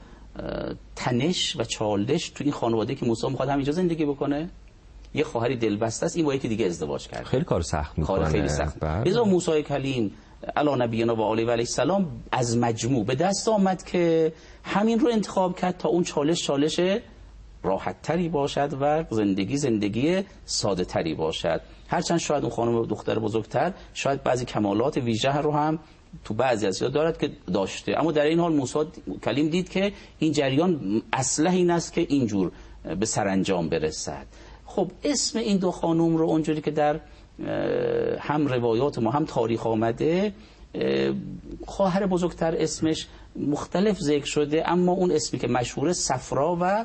تنش و چالش توی این خانواده که موسی میخواد همینجا زندگی بکنه، یه خواهری دلبسته است، این با یکی دیگه ازدواج کرد، خیلی کار سخت میکنه، کار خیلی سخت. لذا موسی کلیم علی نبینا و آله و علیه السلام از مجموع به دست آمد که همین رو انتخاب کرد تا اون چالش چالش راحت تری باشد و زندگی زندگی ساده تری باشد. هرچند شاید اون خانم دختر بزرگتر شاید بعضی کمالات ویژه رو هم تو بعضی از چیزا دارد که داشته، اما در این حال موسی کلیم دید که این جریان اصله این است که اینجور به سرانجام برسد. خب اسم این دو خانم رو اونجوری که در هم روایات ما هم تاریخ آمده، خواهر بزرگتر اسمش مختلف ذکر شده، اما اون اسمی که مشهوره صفرا و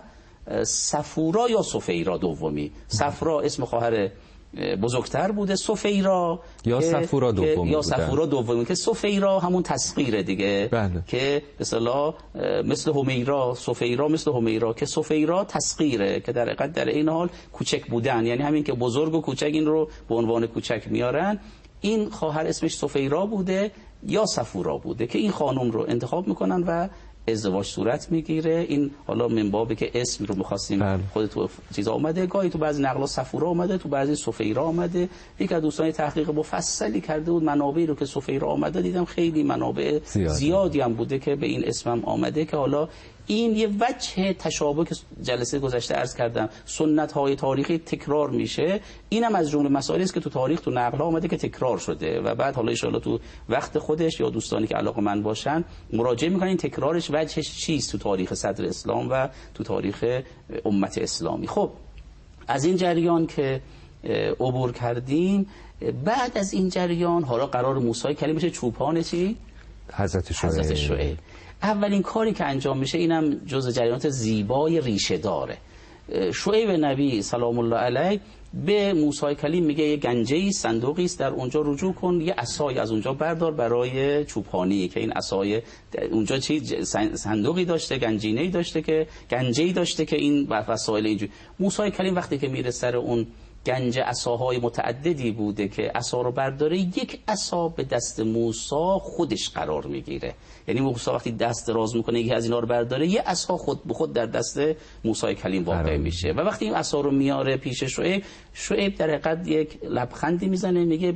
صفورا یا صفیرا دومی. صفرا اسم خواهر بزرگتر بوده، صفیرا یا صفورا دومی یا صفورا دومی که صفیرا همون تسخیره دیگه، بله. که به اصطلاح مثل همیرا، صفیرا مثل همیرا که صفیرا تسخیره، که در حقیقت در این حال کوچک بودن، یعنی همین که بزرگ و کوچک این رو به عنوان کوچک میارن. این خواهر اسمش صفیرا بوده یا صفورا بوده که این خانم رو انتخاب میکنن و ازدواج صورت میگیره. این حالا من بابه که اسم رو می‌خواستیم خود تو چیزا اومده، گاهی تو بعضی نقلا صفورا اومده، تو بعضی صفیرا اومده. یک از دوستان تحقیق مفصلی کرده بود منابعی رو که صفیرا اومده، دیدم خیلی منابع زیادی, زیادی هم بوده که به این اسمم آمده، که حالا این یه وجه تشابه که جلسه گذشته عرض کردم سنت های تاریخی تکرار میشه، اینم از جمله مسائلی است که تو تاریخ تو نقل ها اومده که تکرار شده و بعد حالا ان شاء الله تو وقت خودش یا دوستانی که علاقه‌مند باشن مراجعه میکنن این تکرارش وجهش چیست تو تاریخ صدر اسلام و تو تاریخ امت اسلامی. خب از این جریان که عبور کردیم، بعد از این جریان حالا قرار موسی کلیم بشه چوپان چی؟ حضرت شعیب. حضرت شعیب. اولین کاری که انجام میشه اینم جزء جریانات زیبای ریشه داره. شعیب نبی سلام الله علیه به موسی کلیم میگه یه گنجه‌ای صندوقی است، در اونجا رجوع کن، یه عصای از اونجا بردار برای چوپانی، که این عصای اونجا چی صندوقی داشته، گنجینه‌ای داشته که گنجه‌ای داشته که این وسایل اینجوری. موسی کلیم وقتی که میره سر اون گنج عصاهای متعددی بوده که عصا رو برداره، یک عصا به دست موسی خودش قرار میگیره. یعنی موسی وقتی دست دراز میکنه یکی از اینا رو برداره، یه عصا خود به خود در دست موسی کلیم واقع میشه و وقتی این عصا رو میاره پیش شعیب، شعیب در حقیقت یک لبخندی میزنه، میگه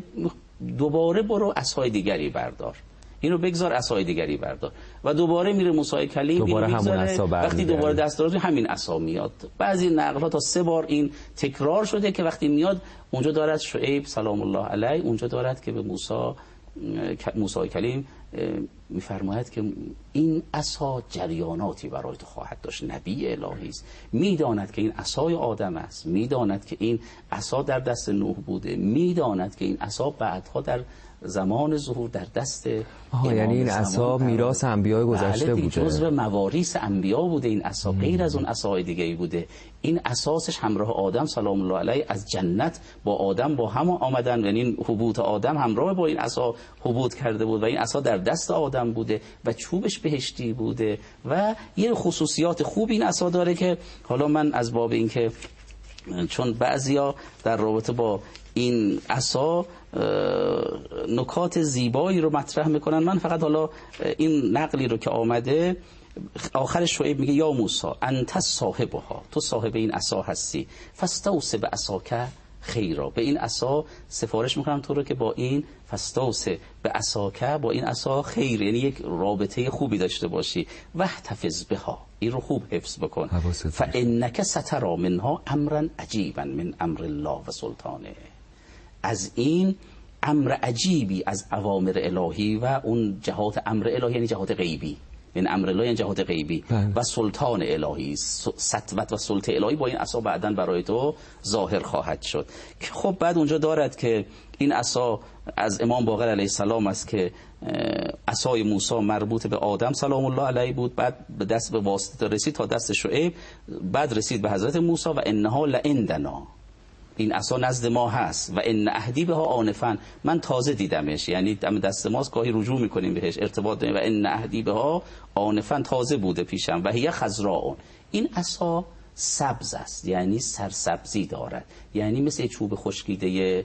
دوباره برو عصای دیگری بردار، اینو بگذار عصای دیگری بردار، و دوباره میره موسی کلیم دوباره همون عصا، وقتی دوباره دست دراز همین عصا میاد. بعضی نقل‌ها تا سه بار این تکرار شده که وقتی میاد اونجا دارد شعیب سلام الله علیه اونجا دارد که به موسی موسی کلیم میفرماید که این عصا جریاناتی برای تو خواهد داشت، نبی الهی است، میداند که این عصای آدم است، میداند که این عصا در دست نوح بوده، میداند که این عصا بعدها در زمان ظهور در دست آها، یعنی این عصا میراث انبیاء گذشته بوده، جزو مواریث انبیا بوده این عصا، غیر از اون عصای دیگه ای بوده. این اساسش همراه آدم سلام الله علیه از جنت با آدم با هم آمدن، یعنی حبوط آدم همراه با این عصا حبوط کرده بود و این عصا در دست آدم بوده و چوبش بهشتی بوده و یه خصوصیات خوب این عصا داره که حالا من از باب این که چون بعضیا در رابطه با این عصا نکات زیبایی رو مطرح میکنن. من فقط حالا این نقلی رو که آمده آخر شعیب میگه یا موسی انت صاحبها، تو صاحب این عصا هستی، فاستوص بعصاک خیرا، به این عصا سفارش میکنم تو رو که با این فاستوص بعصاک، با این عصا خیر، یعنی یک رابطه خوبی داشته باشی، واحتفظ بها، این رو خوب حفظ بکن، فانک ستری منها امرا عجیبا من امر الله و سلطانه، از این امر عجیبی از اوامر الهی و اون جهات امر الهی یعنی جهات غیبی، این امر الله یعنی جهات غیبی و سلطان الهی، سطوت و سلطه الهی با این عصا بعداً برای تو ظاهر خواهد شد. خب بعد اونجا دارد که این عصا از امام باقر علیه السلام است که عصای موسی مربوط به آدم سلام الله علیه بود، بعد به دست به واسطه رسید تا دست شعیب، بعد رسید به حضرت موسی و انها لعندنا، این عصا نزد ما هست، و ان عهدی بها آنفا، من تازه دیدمش، یعنی دم دست ماست، گاهی رجوع میکنیم بهش، ارتباط داریم، و ان عهدی بها آنفا، تازه بوده پیشم، و هی خضراء، این عصا سبز است، یعنی سرسبزی دارد، یعنی مثل چوب خشکیده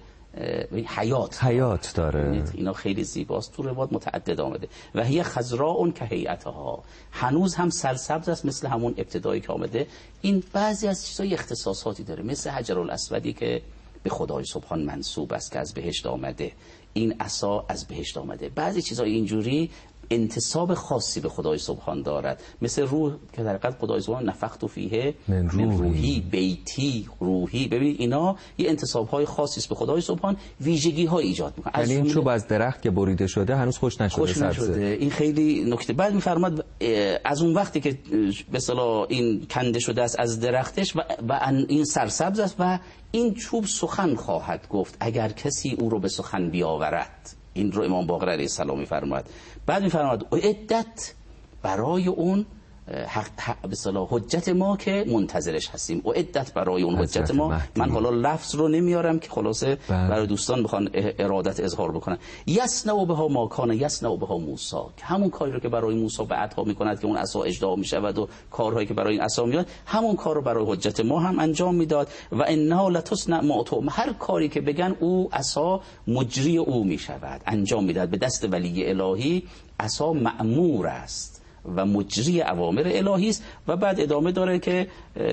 حیات حیات داره. اینا خیلی زیباست، تو روایات متعدد آمده، و هی خضراء که هیئتها، هنوز هم سرسبز است مثل همون ابتدایی که آمده. این بعضی از چیزای اختصاصاتی داره، مثل حجر الاسودی که به خدای سبحان منسوب است که از بهشت آمده، این عصا از بهشت آمده. بعضی چیزای اینجوری انتساب خاصی به خدای سبحان دارد، مثل روح که در حقیقت خدای سبحان نفخت فیه من روحی بیتی روحی، ببینید اینا یه انتساب های خاصی است به خدای سبحان، ویژگی های ایجاد میکنه. یعنی این چوب از درخت که بریده شده هنوز خوش نشده، خوش نشده. این خیلی نکته. بعد میفرماد از اون وقتی که به اصطلاح این کنده شده است از درختش و, و این سرسبز است و این چوب سخن خواهد گفت اگر کسی او رو به سخن بیاورد. این رو امام باقر علیه السلام میفرماد. بعد میفرماد عدت برای اون حق, حق به اصطلاح حجت ما که منتظرش هستیم، و عدت برای اون حجت ما مهدی. من حالا لفظ رو نمیارم که خلاصه برای دوستان بخوان ارادت اظهار بکنن. یسنع بها ما کان یسنع بها موسی، که همون کاری رو که برای موسی بعدها میکند که اون عصا اجدا میشود و کارهایی که برای این عصا میاد، همون کار رو برای حجت ما هم انجام میداد. و انها لتصنع ما تؤمر، هر کاری که بگن او عصا مجری او میشود، انجام میداد. به دست ولی الهی عصا مأمور است و مجری اوامر الهی است. و بعد ادامه داره که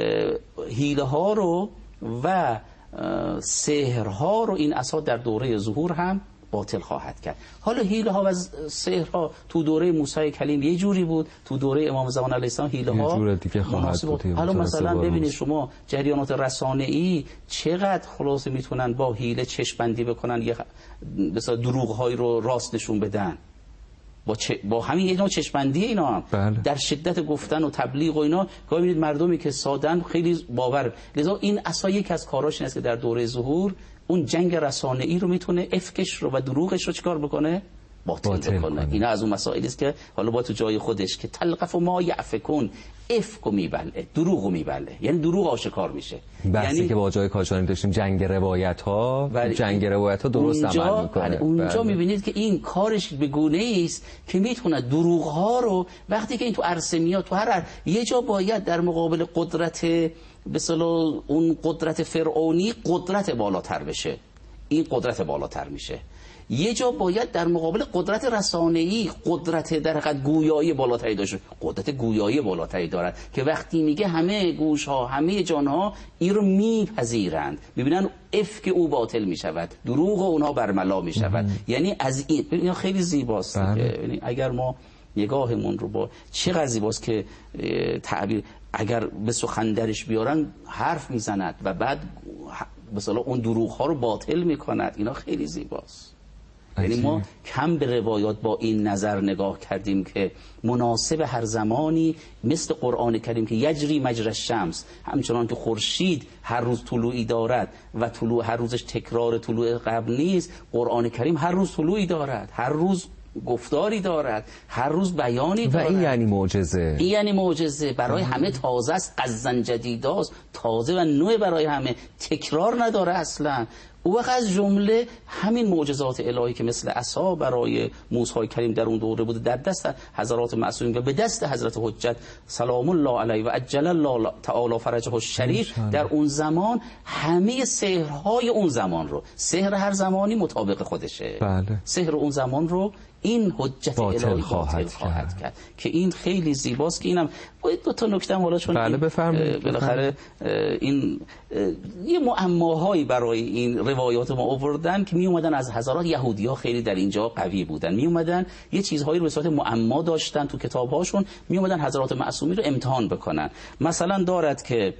حیله ها رو و سحر ها رو این عصا در دوره ظهور هم باطل خواهد کرد. حالا حیله ها و سحر ها تو دوره موسی کلیم یه جوری بود، تو دوره امام زمان علیه السلام حیله ها مناسب بود. حالا مثلا ببینید شما جریانات رسانه‌ای چقدر خلاصه میتونن با حیله چشم بندی بکنن، یه مثلا دروغ هایی رو راست نشون بدن، با, چ... با همین اینا چشمندی اینا هم بله. در شدت گفتن و تبلیغ و اینا گاهی می‌بینید مردمی که سادن خیلی باور. لذا این عصا یکی از کاراش این است که در دوره ظهور اون جنگ رسانه‌ای رو میتونه افکش رو و دروغش رو چیکار بکنه؟ باطل, باطل بکنه. اینا از اون مسائلی است که حالا با تو جای خودش که تلقف ما یعفکون، افکو میبله، دروغو میبله، یعنی دروغ آشکار میشه. بحثی یعنی که با جای کاشانی داشتیم جنگ روایت ها، جنگ روایت ها درست عمل میکنه. اونجا بله. میبینید که این کارش به گونه‌ای است که میتونه دروغ ها رو وقتی که این تو عرصه میاد، تو هر یه جا باید در مقابل قدرت به اصطلاح اون قدرت فرعونی قدرت بالاتر بشه، این قدرت بالاتر میشه. یه جا باید در مقابل قدرت رسانه‌ای قدرت در حقیقت گویایی بالاتری داشته، قدرت گویایی بالاتری دارد که وقتی میگه همه گوش ها همه جان ها این رو میپذیرند، ببینن افک او باطل میشود، دروغ اونها برملا میشود. یعنی از این این خیلی زیباست که یعنی اگر ما نگاهمون رو با چقدر زیباست که تعبیر اگر به سخن درش بیارن حرف میزند و بعد مثلا اون دروغ ها رو باطل میکند. اینا خیلی زیباست. یعنی ما کم به روایات با این نظر نگاه کردیم که مناسب هر زمانی مثل قرآن کریم که یجری مجری الشمس، همچنان که خورشید هر روز طلوعی دارد و طلوع هر روزش تکرار طلوع قبل نیست، قرآن کریم هر روز طلوعی دارد، هر روز گفتاری دارد، هر روز بیانی دارد. و این یعنی معجزه، این یعنی معجزه برای همه تازه است، قزن جدیداست، تازه و نوع برای همه، تکرار نداره اصلا. او وقت از جمله همین معجزات الهی که مثل عصا برای موسی کریم در اون دوره بوده در دست حضرات معصومین و به دست حضرت حجت سلام الله علیه و عجل الله تعالی فرجه الشریف در اون زمان همه سحرهای اون زمان رو، سحر هر زمانی مطابق خودشه، بله. سحر اون زمان رو این حجت الهی خواهد, خواهد کرد. کرد که این خیلی زیباست که اینم باید دو تا نکته والا چون بله بفرمایید بالاخره این یه معماهایی برای این روایات ما آوردن که می اومدن از حضرات یهودی‌ها خیلی در اینجا قوی بودن، می اومدن یه چیزهایی رو به صورت معما داشتن تو کتاب‌هاشون، می اومدن حضرات معصومین رو امتحان بکنن. مثلا دارد که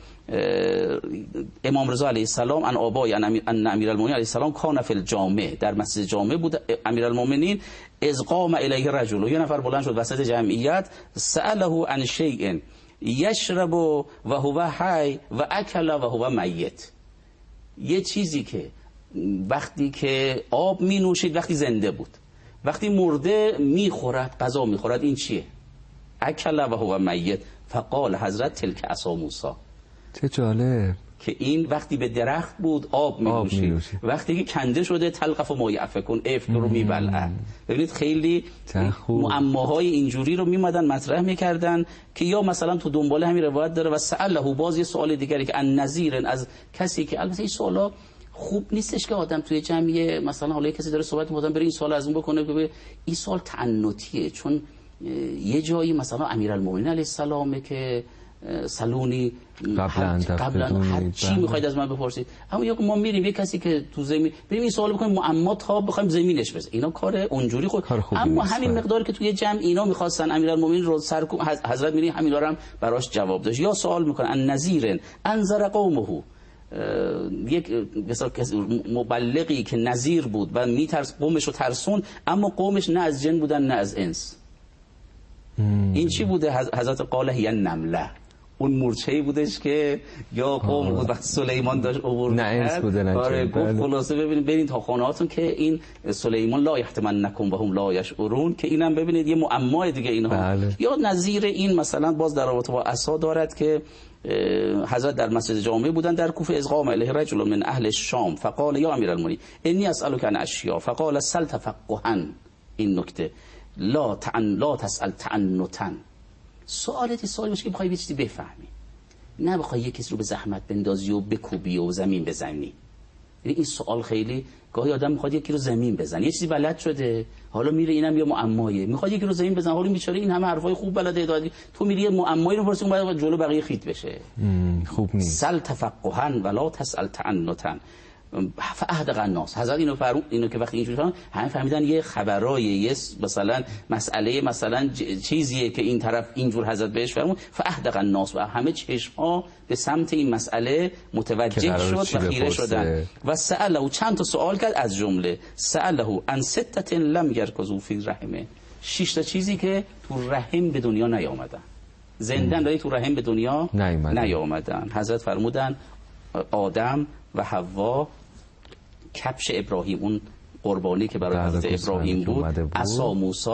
امام رضا علیه السلام ان آبای ان امیرالمومنین علیه السلام کان فی الجامع، در مسجد جامع بود امیرالمومنین، از قام الیه رجل، یه نفر بلند شد وسط جمعیت، سأله عن شیء یشرب و هو حی و اکل و هو میت، یه چیزی که وقتی که آب می نوشید وقتی زنده بود، وقتی مرده میخورد، غذا میخورد، این چیه؟ اکل و هو میت. فقال حضرت تلک عصا موسی. چه جالب که این وقتی به درخت بود آب می نوشید، وقتی که کنده شده تلقف و مایعفکن افک رو میبلعه. ببینید خیلی معماهای اینجوری رو میمدن مطرح میکردن که یا مثلا تو دنباله همین روایت داره و سأله، باز یه سوال دیگری که ان نذیر، از کسی که البته این سوالا خوب نیستش که آدم توی جمعیه مثلا حالا کسی داره صحبت می‌کنه بره این سوال از اون بکنه که این سوال تعنتیه، چون یه جایی مثلا امیرالمومنین علیه السلام که سلونی قبلا قبلا هر چی میخواید از من بپرسید، اما یا ما میریم یه کسی که تو زمین بریم این سوال بکنیم معما تا بخوایم زمینش بزنیم، اینا کار اونجوری خود، اما همین مقداری که توی جمع اینا میخواستن امیرالمومنین رو سر حضرت میری همین هم براش جواب داشت. یا سوال میکنن ان نذیر انذر قومه، یک مبلغی که نذیر بود و میترس قومش رو ترسون، اما قومش نه از جن بودن نه از انس. این چی بوده؟ حضرت قال هی النمله، اون مورچه‌ای بودش که یا قوم بود وقتی سلیمان داشت عبور نه انس بوده نه آره گفت خلاصه ببینید برید تا خانه‌هاتون که این سلیمان لا یحتمنکم و هم لا یشعرون، که اینم ببینید یه معمای دیگه اینها. بله. یا نظیر این مثلا باز در رابطه با عصا دارد که حضرت در مسجد جامع بودن در کوفه، از قام الیه رجل من اهل الشام فقال یا امیرالمومنین انی اسالک عن اشیاء فقال سل تفقها، این نکته لا تعن لا تسأل تعنتا، سوالتی سوالی باشه که بخوای یه چیزی بفهمی، نه بخوای یه کسی رو به زحمت بندازی و بکوبی و زمین بزنی. یعنی این سوال خیلی گاهی آدم میخواد یکی رو زمین بزنه، یه چیزی بلد شده حالا میره اینم یه معمایه میخواد یکی رو زمین بزنه، حالا بیچاره این همه حرفای خوب بلده دادی تو میری یه معمایی رو پرسی اون بعد جلو بقیه خیت بشه، خوب نیست. سل تفقها ولا تسأل تعنتا فاهدق الناس. حضرت اینو فرمود، اینو که وقتی اینجوری فهمیدن همه فهمیدن یه خبرای یه مثلا مسئله مثلا چیزیه که این طرف اینجور حضرت بهش فرمود، فاهدق الناس، و همه چشم‌ها به سمت این مسئله متوجه شد و خیره شدن. و سأله، چند تا سوال کرد، از جمله سأله ان ستة لم یرکزوا فی رحمه، شش تا چیزی که تو رحم به دنیا نیامدن، زندن ولی تو رحم به دنیا نیامدن. حضرت فرمودن آدم و حوا، کبش ابراهیم، اون قربانی که برای حضرت ابراهیم بود، عصا موسی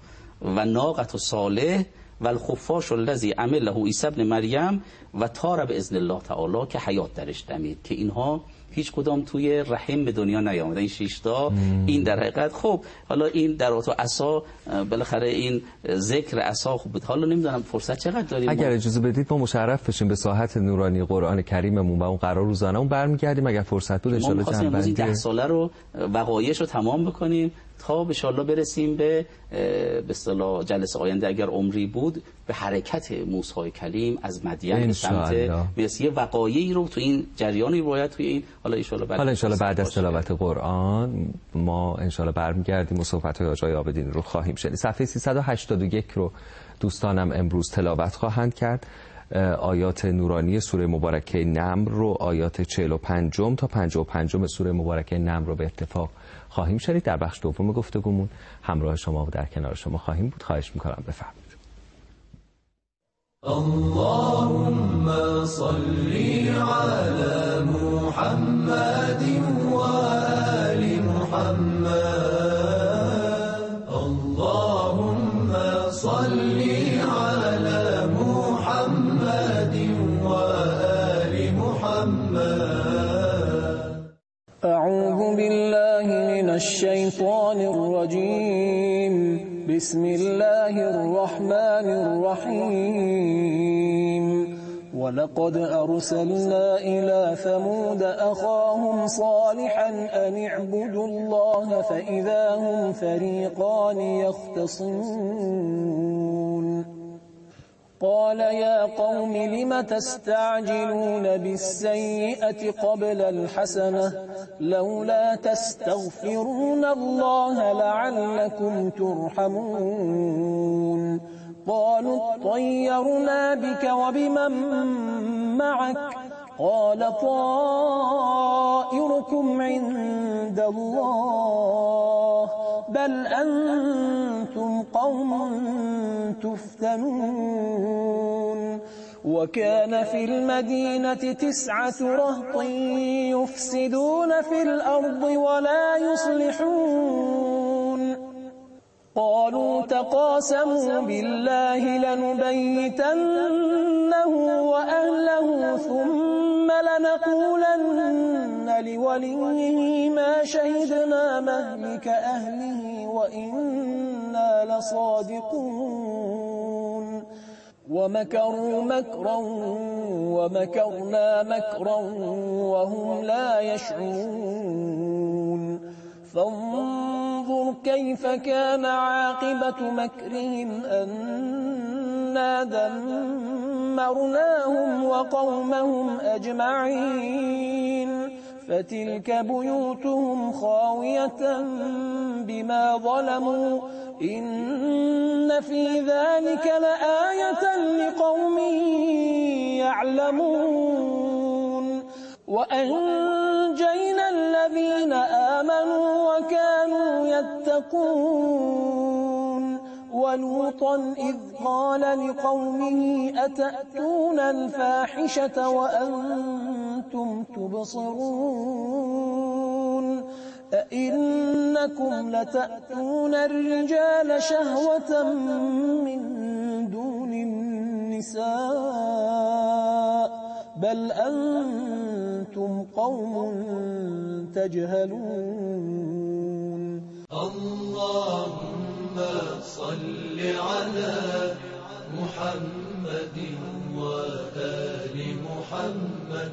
و ناقت صالح و الخفاش الذی عمله عیسی ابن مریم و طار باذن الله تعالی، که حیات درش دمید، که اینها هیچ کدام توی رحم به دنیا نیامدن. این شش تا این در حقیقت خب حالا این در تو عصا بالاخره این ذکر عصا خوب بود. حالا نمیدونم فرصت چقدر داریم، اگر اجازه بدید ما مشرف بشیم به ساحت نورانی قرآن کریممون و اون قرار روزانه‌مون برمیگردیم، اگر فرصت بود ان شاء الله جنبندی ده ساله رو وقایعش رو تمام بکنیم تا ان شاء الله برسیم به به اصطلاح جلسه آینده اگر عمری بود به حرکت موسی کلیم از مدین به سمت میرسه. یه وقایعی رو تو این جریانی باید توی این حالا ان شاء الله بعد حالا ان شاء الله بعد از تلاوت قرآن ما ان شاء الله برمیگردیم و صحبت‌های آقای عابدین رو خواهیم شنید. صفحه سیصد و هشتاد و یک رو دوستانم امروز تلاوت خواهند کرد. آیات نورانی سوره مبارکه نمل رو، آیات چهل و پنج تا پنجاه و پنج سوره مبارکه نمل رو به اتفاق خواهیم شنید. در بخش دوم گفتگومون همراه شما و در کنار شما خواهیم بود. خواهش می‌کنم بفرمایید. اللهم صل على محمد و آل محمد. اللهم صل على محمد و آل محمد. أعوذ الرجيم بسم الله الرحمن الرحيم ولقد أرسلنا إلى ثمود أخاهم صالحا أن اعبدوا الله فإذا هم فريقان يختصمون قال يا قوم لم تستعجلون بالسيئة قبل الحسنة لولا تستغفرون الله لعلكم ترحمون قالوا اطيرنا بك وبمن معك قال طائركم عند الله بل أنتم قوم تفتنون وكان في المدينة تسعة رهط يفسدون في الأرض ولا يصلحون قالوا تقاسموا بالله لنبيتنه وأهله ثم لنقولن لوليه ما شهدنا مهلك أهله وإنا لصادقون ومكروا مكرا ومكرنا مكرا وهم لا يشعرون فانظر كيف كان عاقبة مكرهم أنا دمرناهم وقومهم أجمعين فتلك بيوتهم خاوية بما ظلموا إن في ذلك لآية لقوم يعلمون وأنجينا الذين آمنوا وكانوا يتقون ولوطا إذ قال لقومه أتأتون الفاحشة وأنتم تبصرون أئنكم لتأتون الرجال شهوة من دون النساء بل أنتم قوم تجهلون اللهم صل على محمد وآل محمد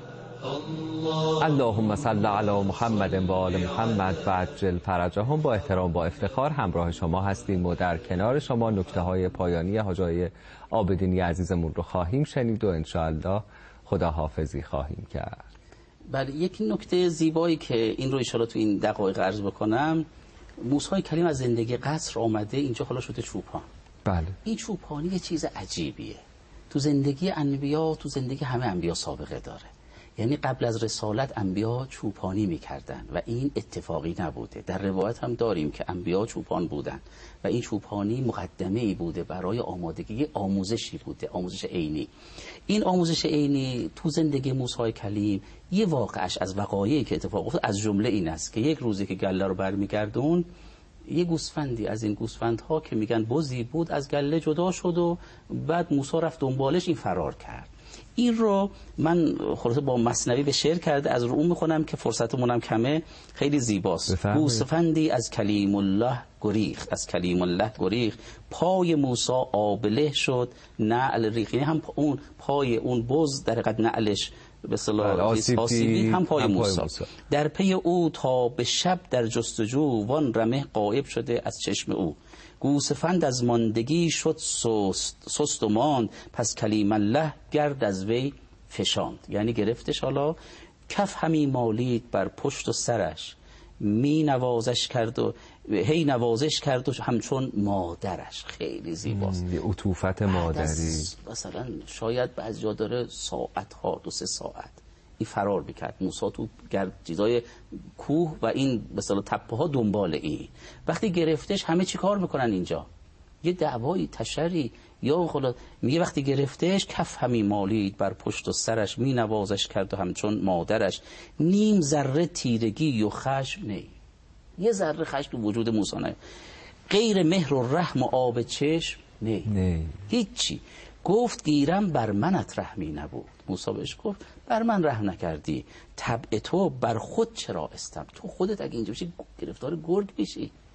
اللهم صل علی محمد و آل محمد و عجل فرجهم. با احترام با افتخار همراه شما هستیم و در کنار شما نکته های پایانی حاج آقای عابدینی عزیزمون رو خواهیم شنید و انشاءالله خداحافظی خواهیم کرد. بله، یک نکته زیبایی که این رو انشاءالله تو این دقایق عرض بکنم، موسی کلیم از زندگی قصر آمده اینجا حالا شده چوپان. بله. این چوپانی یه چیز عجیبیه. تو زندگی انبیا، تو زندگی همه انبیا سابقه داره. یعنی قبل از رسالت انبیا چوپانی میکردن و این اتفاقی نبوده. در روایت هم داریم که انبیا چوپان بودن و این چوپانی مقدمه ای بوده برای آمادگی آموزشی بوده، آموزش عینی. این آموزش عینی تو زندگی موسی کلیم یه واقعش از وقایعی که اتفاق افتاد از جمله این است که یک روزی که گله رو برمیگردون، یه گوسفندی از این گوسفندها که میگن بزی بود از گله جدا شد و بعد موسی رفت دنبالش، این فرار کرد. این رو من خلاصه با مثنوی به شعر کرده از رو اون میخونم که فرصتمونم کمه، خیلی زیباست. گوسفندی از کلیم الله گریخت، از کلیم الله گریخت، پای موسی آبله شد نعل ریخت. یعنی هم اون پای اون بز در قد نعلش به اصطلاح آسیبی، هم پای موسی. در پی او تا به شب در جستجو وان رمه غایب شده از چشم او. گوسفند از ماندگی شد سست, سست و ماند، پس کلیم الله گرد از وی فشاند. یعنی گرفتش، حالا کف همی مالید بر پشت و سرش، می نوازش کرد و هی نوازش کرد و همچون مادرش. خیلی زیباست. یه عطوفت مادری. مثلا شاید بعضی جا داره ساعت ها، دو سه ساعت این فرار میکرد موسی تو گرد چیزای کوه و این مثلا تپه ها دنبال این. وقتی گرفتش همه چی کار میکنن اینجا، یه دعوایی تشری یا خلا میگه وقتی گرفتش کف همی مالید بر پشت و سرش، می نوازش کرد و همچون مادرش، نیم ذره تیرگی و خشم نه، یه ذره خشم تو وجود موسی نه، غیر مهر و رحم و آب چشم نه, نه. هیچی. گفت گیرم بر منت رحمی نبود. موسی بهش گفت بر من رحم نکردی، طبع تو بر خود چرا استم، تو خودت اگه اینجا بشی گرفتار گرگ بشی.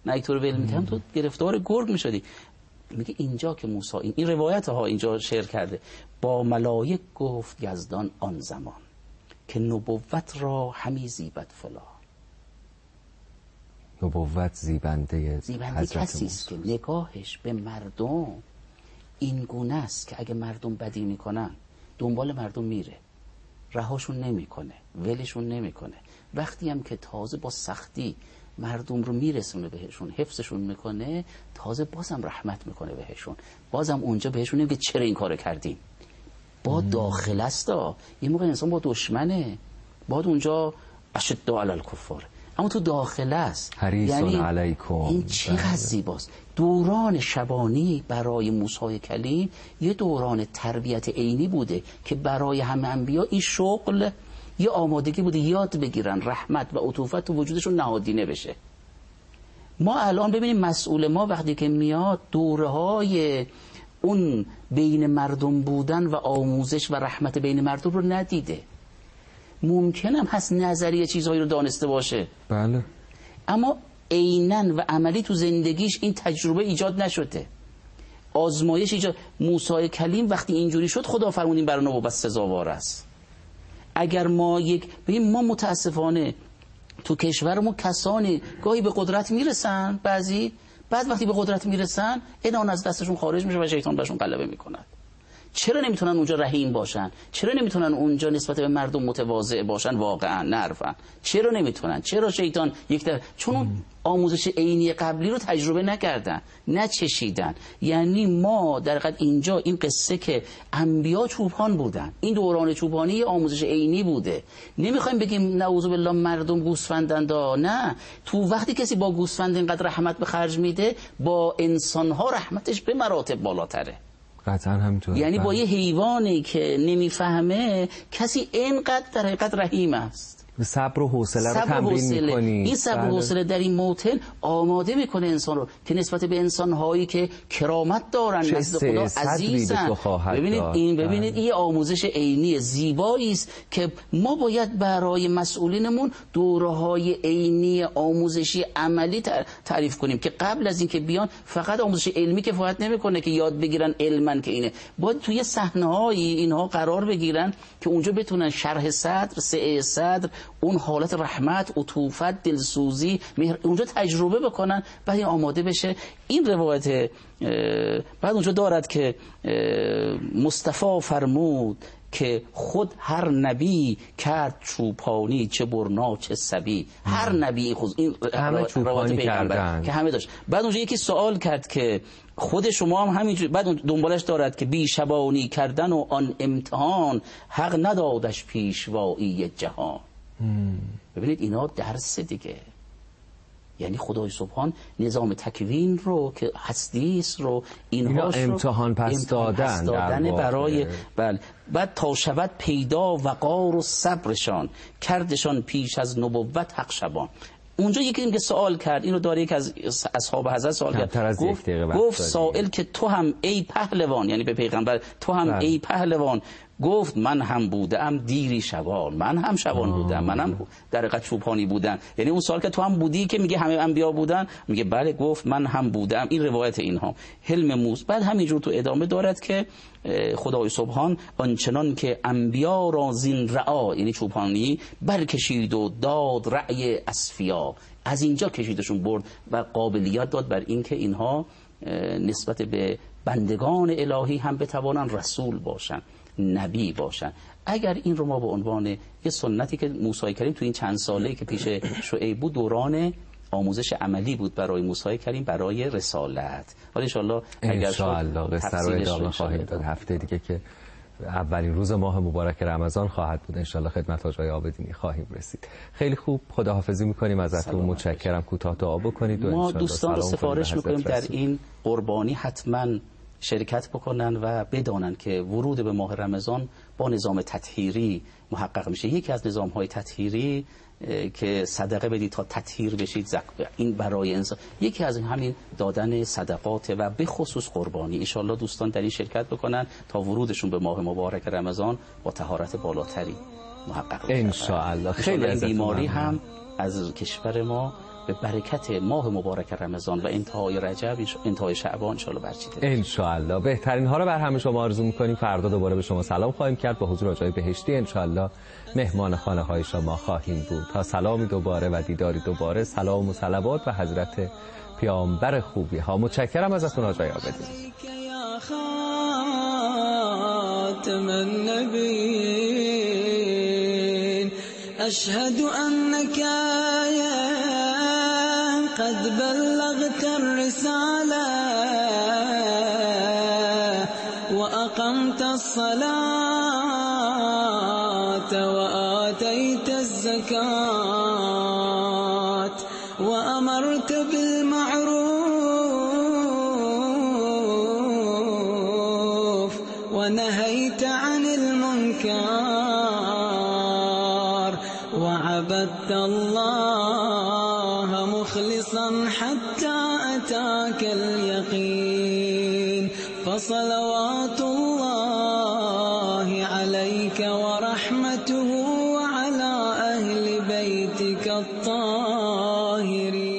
نه تو رو ول می‌کردم تو گرفتار گرگ می‌شدی. میگه اینجا که موسی این, این روایت ها اینجا شعر کرده، با ملائک گفت یزدان آن زمان که نبوت را همی زیبد فلا. نبوت زیبنده زیبنده کسی است که نگاهش به مردم این گونه است که اگه مردم بدی میکنن دنبال مردم میره، رهاشون نمیکنه، ولشون نمیکنه. وقتی هم که تازه با سختی مردم رو میرسونه بهشون، حفظشون میکنه، تازه بازم رحمت میکنه بهشون. بازم اونجا بهشون نمیگه چرا این کارو کردین. با داخل است ها. یه موقع انسان با دشمنه، باید اونجا اشد علی الکفار، اما تو داخل است. حریصون علیکم. این چقدر زیباست. دوران شبانی برای موسی کلیم یه دوران تربیت عینی بوده که برای همه انبیا این شغل یه آمادگی بوده یاد بگیرن رحمت و عطوفت تو وجودشون نهادینه بشه. ما الان ببینیم مسئول ما وقتی که میاد دوره‌های اون بین مردم بودن و آموزش و رحمت بین مردم رو ندیده. ممکنم هست نظریه چیزهایی رو دانسته باشه، بله، اما عیناً و عملی تو زندگیش این تجربه ایجاد نشده، آزمایش ایجاد. موسی کلیم وقتی اینجوری شد خدا فرمودین برای نبوت سزاوار است. اگر ما یک ببین ما متاسفانه تو کشورمون کسانی گاهی به قدرت میرسن، بعضی بعد وقتی به قدرت میرسن انان از دستشون خارج میشه و شیطان بهشون غلبه میکند. چرا نمیتونن اونجا رحیم باشن؟ چرا نمیتونن اونجا نسبت به مردم متواضع باشن واقعا نرفن؟ چرا نمیتونن؟ چرا شیطان یک در... چون اون آموزش عینی قبلی رو تجربه نکردن، نچشیدن. یعنی ما در حقیقت اینجا این قصه که انبیا چوپان بودن، این دوران چوپانی آموزش عینی بوده. نمیخوایم بگیم نعوذ بالله مردم گوسفندند، نه، تو وقتی کسی با گوسفند اینقدر رحمت به خرج میده، با انسانها رحمتش به مراتب بالاتره. قطعا همینطور. یعنی با یه حیوانی که نمیفهمه کسی اینقدر در حقیقت رحیم است. صبر و حوصله رو تمرین می‌کنی. این صبر و حوصله در این موطن آماده میکنه انسان رو که نسبت به انسان‌هایی که کرامت دارن، نزد خدا عزیزن. ببینید این ببینید این آموزش عینی زیبایی است که ما باید برای مسئولینمون دوره‌های عینی آموزشی عملی تعریف کنیم که قبل از اینکه بیان فقط آموزش علمی کفایت نمیکنه که یاد بگیرن علماً که اینه، باید توی صحنه‌های اینها قرار بگیرن که اونجا بتونن شرح صدر، سعه صدر، اون حالت رحمت، عطوفت، دلسوزی، مهر... اونجا تجربه بکنن، بعد آماده بشه. این روایت بعد اونجا دارد که مصطفی فرمود که خود هر نبی کرد چوپانی، چه برنا چه سبی. هر نبی خود این همه چوپانی کردن که همه داشت. بعد اونجا یکی سوال کرد که خود شما هم همینجوری. بعد دنبالش دارد که بی شبانی کردن و آن امتحان، حق ندادش پیشوایی جهان. مم. ببینید اینا درس دیگه. یعنی خدای سبحان نظام تکوین رو که هستیست رو اینهاش رو امتحان پس دادن, دادن برای بله. بعد تا شود پیدا وقار و صبرشان، کردشان پیش از نبوت حق شبان. اونجا یکی که سوال کرد، اینو داره یک از اصحاب حضرت سوال کرد، گفت, گفت سائل که تو هم ای پهلوان، یعنی به پیغمبر، تو هم بله. ای پهلوان. گفت من هم بودم دیری شبان، من هم شبان بودم، من هم در حقیقت چوپانی بودم. یعنی اون سوال که تو هم بودی که میگه همه انبیا بودن، میگه بله. گفت من هم بودم. این روایت اینها حلم موسی. بعد همینجور تو ادامه دارد که خدای سبحان آنچنان که انبیا را زین رعا، یعنی چوپانی، برکشید و داد رأی اصفیا، از اینجا کشیدشون برد و قابلیت داد بر این که اینها نسبت به بندگان الهی هم بتوانن رسول باشن، نبی باشن. اگر این رو ما به عنوان یه سنتی که موسی کریم تو این چند ساله‌ای که پیش شعیب بود دوران آموزش عملی بود برای موسی کریم برای رسالت. حالا ان شاءالله اگر شد قصه رو ادامه خواهیم داد. هفته دیگه که اولین روز ماه مبارک رمضان خواهد بود ان شاءالله خدمت حاج آقای عابدینی خواهیم رسید. خیلی خوب، خداحافظی می‌کنیم ازتون. متشکرم. کوتاه دعا بکنید و ما دوستان رو سفارش می‌کنیم در این قربانی حتما شرکت بکنن و بدانن که ورود به ماه رمضان با نظام تطهیری محقق میشه. یکی از نظام‌های تطهیری که صدقه بدید تا تطهیر بشید، زک... این برای انسان یکی از همین دادن صدقات و به خصوص قربانی. ان شاءالله دوستان در این شرکت بکنن تا ورودشون به ماه مبارک رمضان با طهارت بالاتری محقق بشه. ان شاءالله. خیلی از بیماری هم از کشور ما به برکت ماه مبارک رمضان و انتهای رجب، انتهای شعبان ان شاء الله برچیده. ان شاء الله بهترین ها رو بر همه شما آرزو می‌کنیم. فردا دوباره به شما سلام خواهیم کرد، با حضور آقای بهشتی ان شاء الله مهمان خانه های شما خواهیم بود. تا سلامی دوباره و دیداری دوباره، سلام و صلوات و حضرت پیامبر خوبی ها. متشکرم ازتون آقای عابدی. خاتم النبيين أشهد أنك قد بلغت الرسالة وأقمت الصلاة وآتيت الزكاة وأمرت بالمعروف ونهيت عن المنكر وعبدت الله مخلصا حتى أتاك اليقين فصلوات الله عليك ورحمته وعلى أهل بيتك الطاهرين.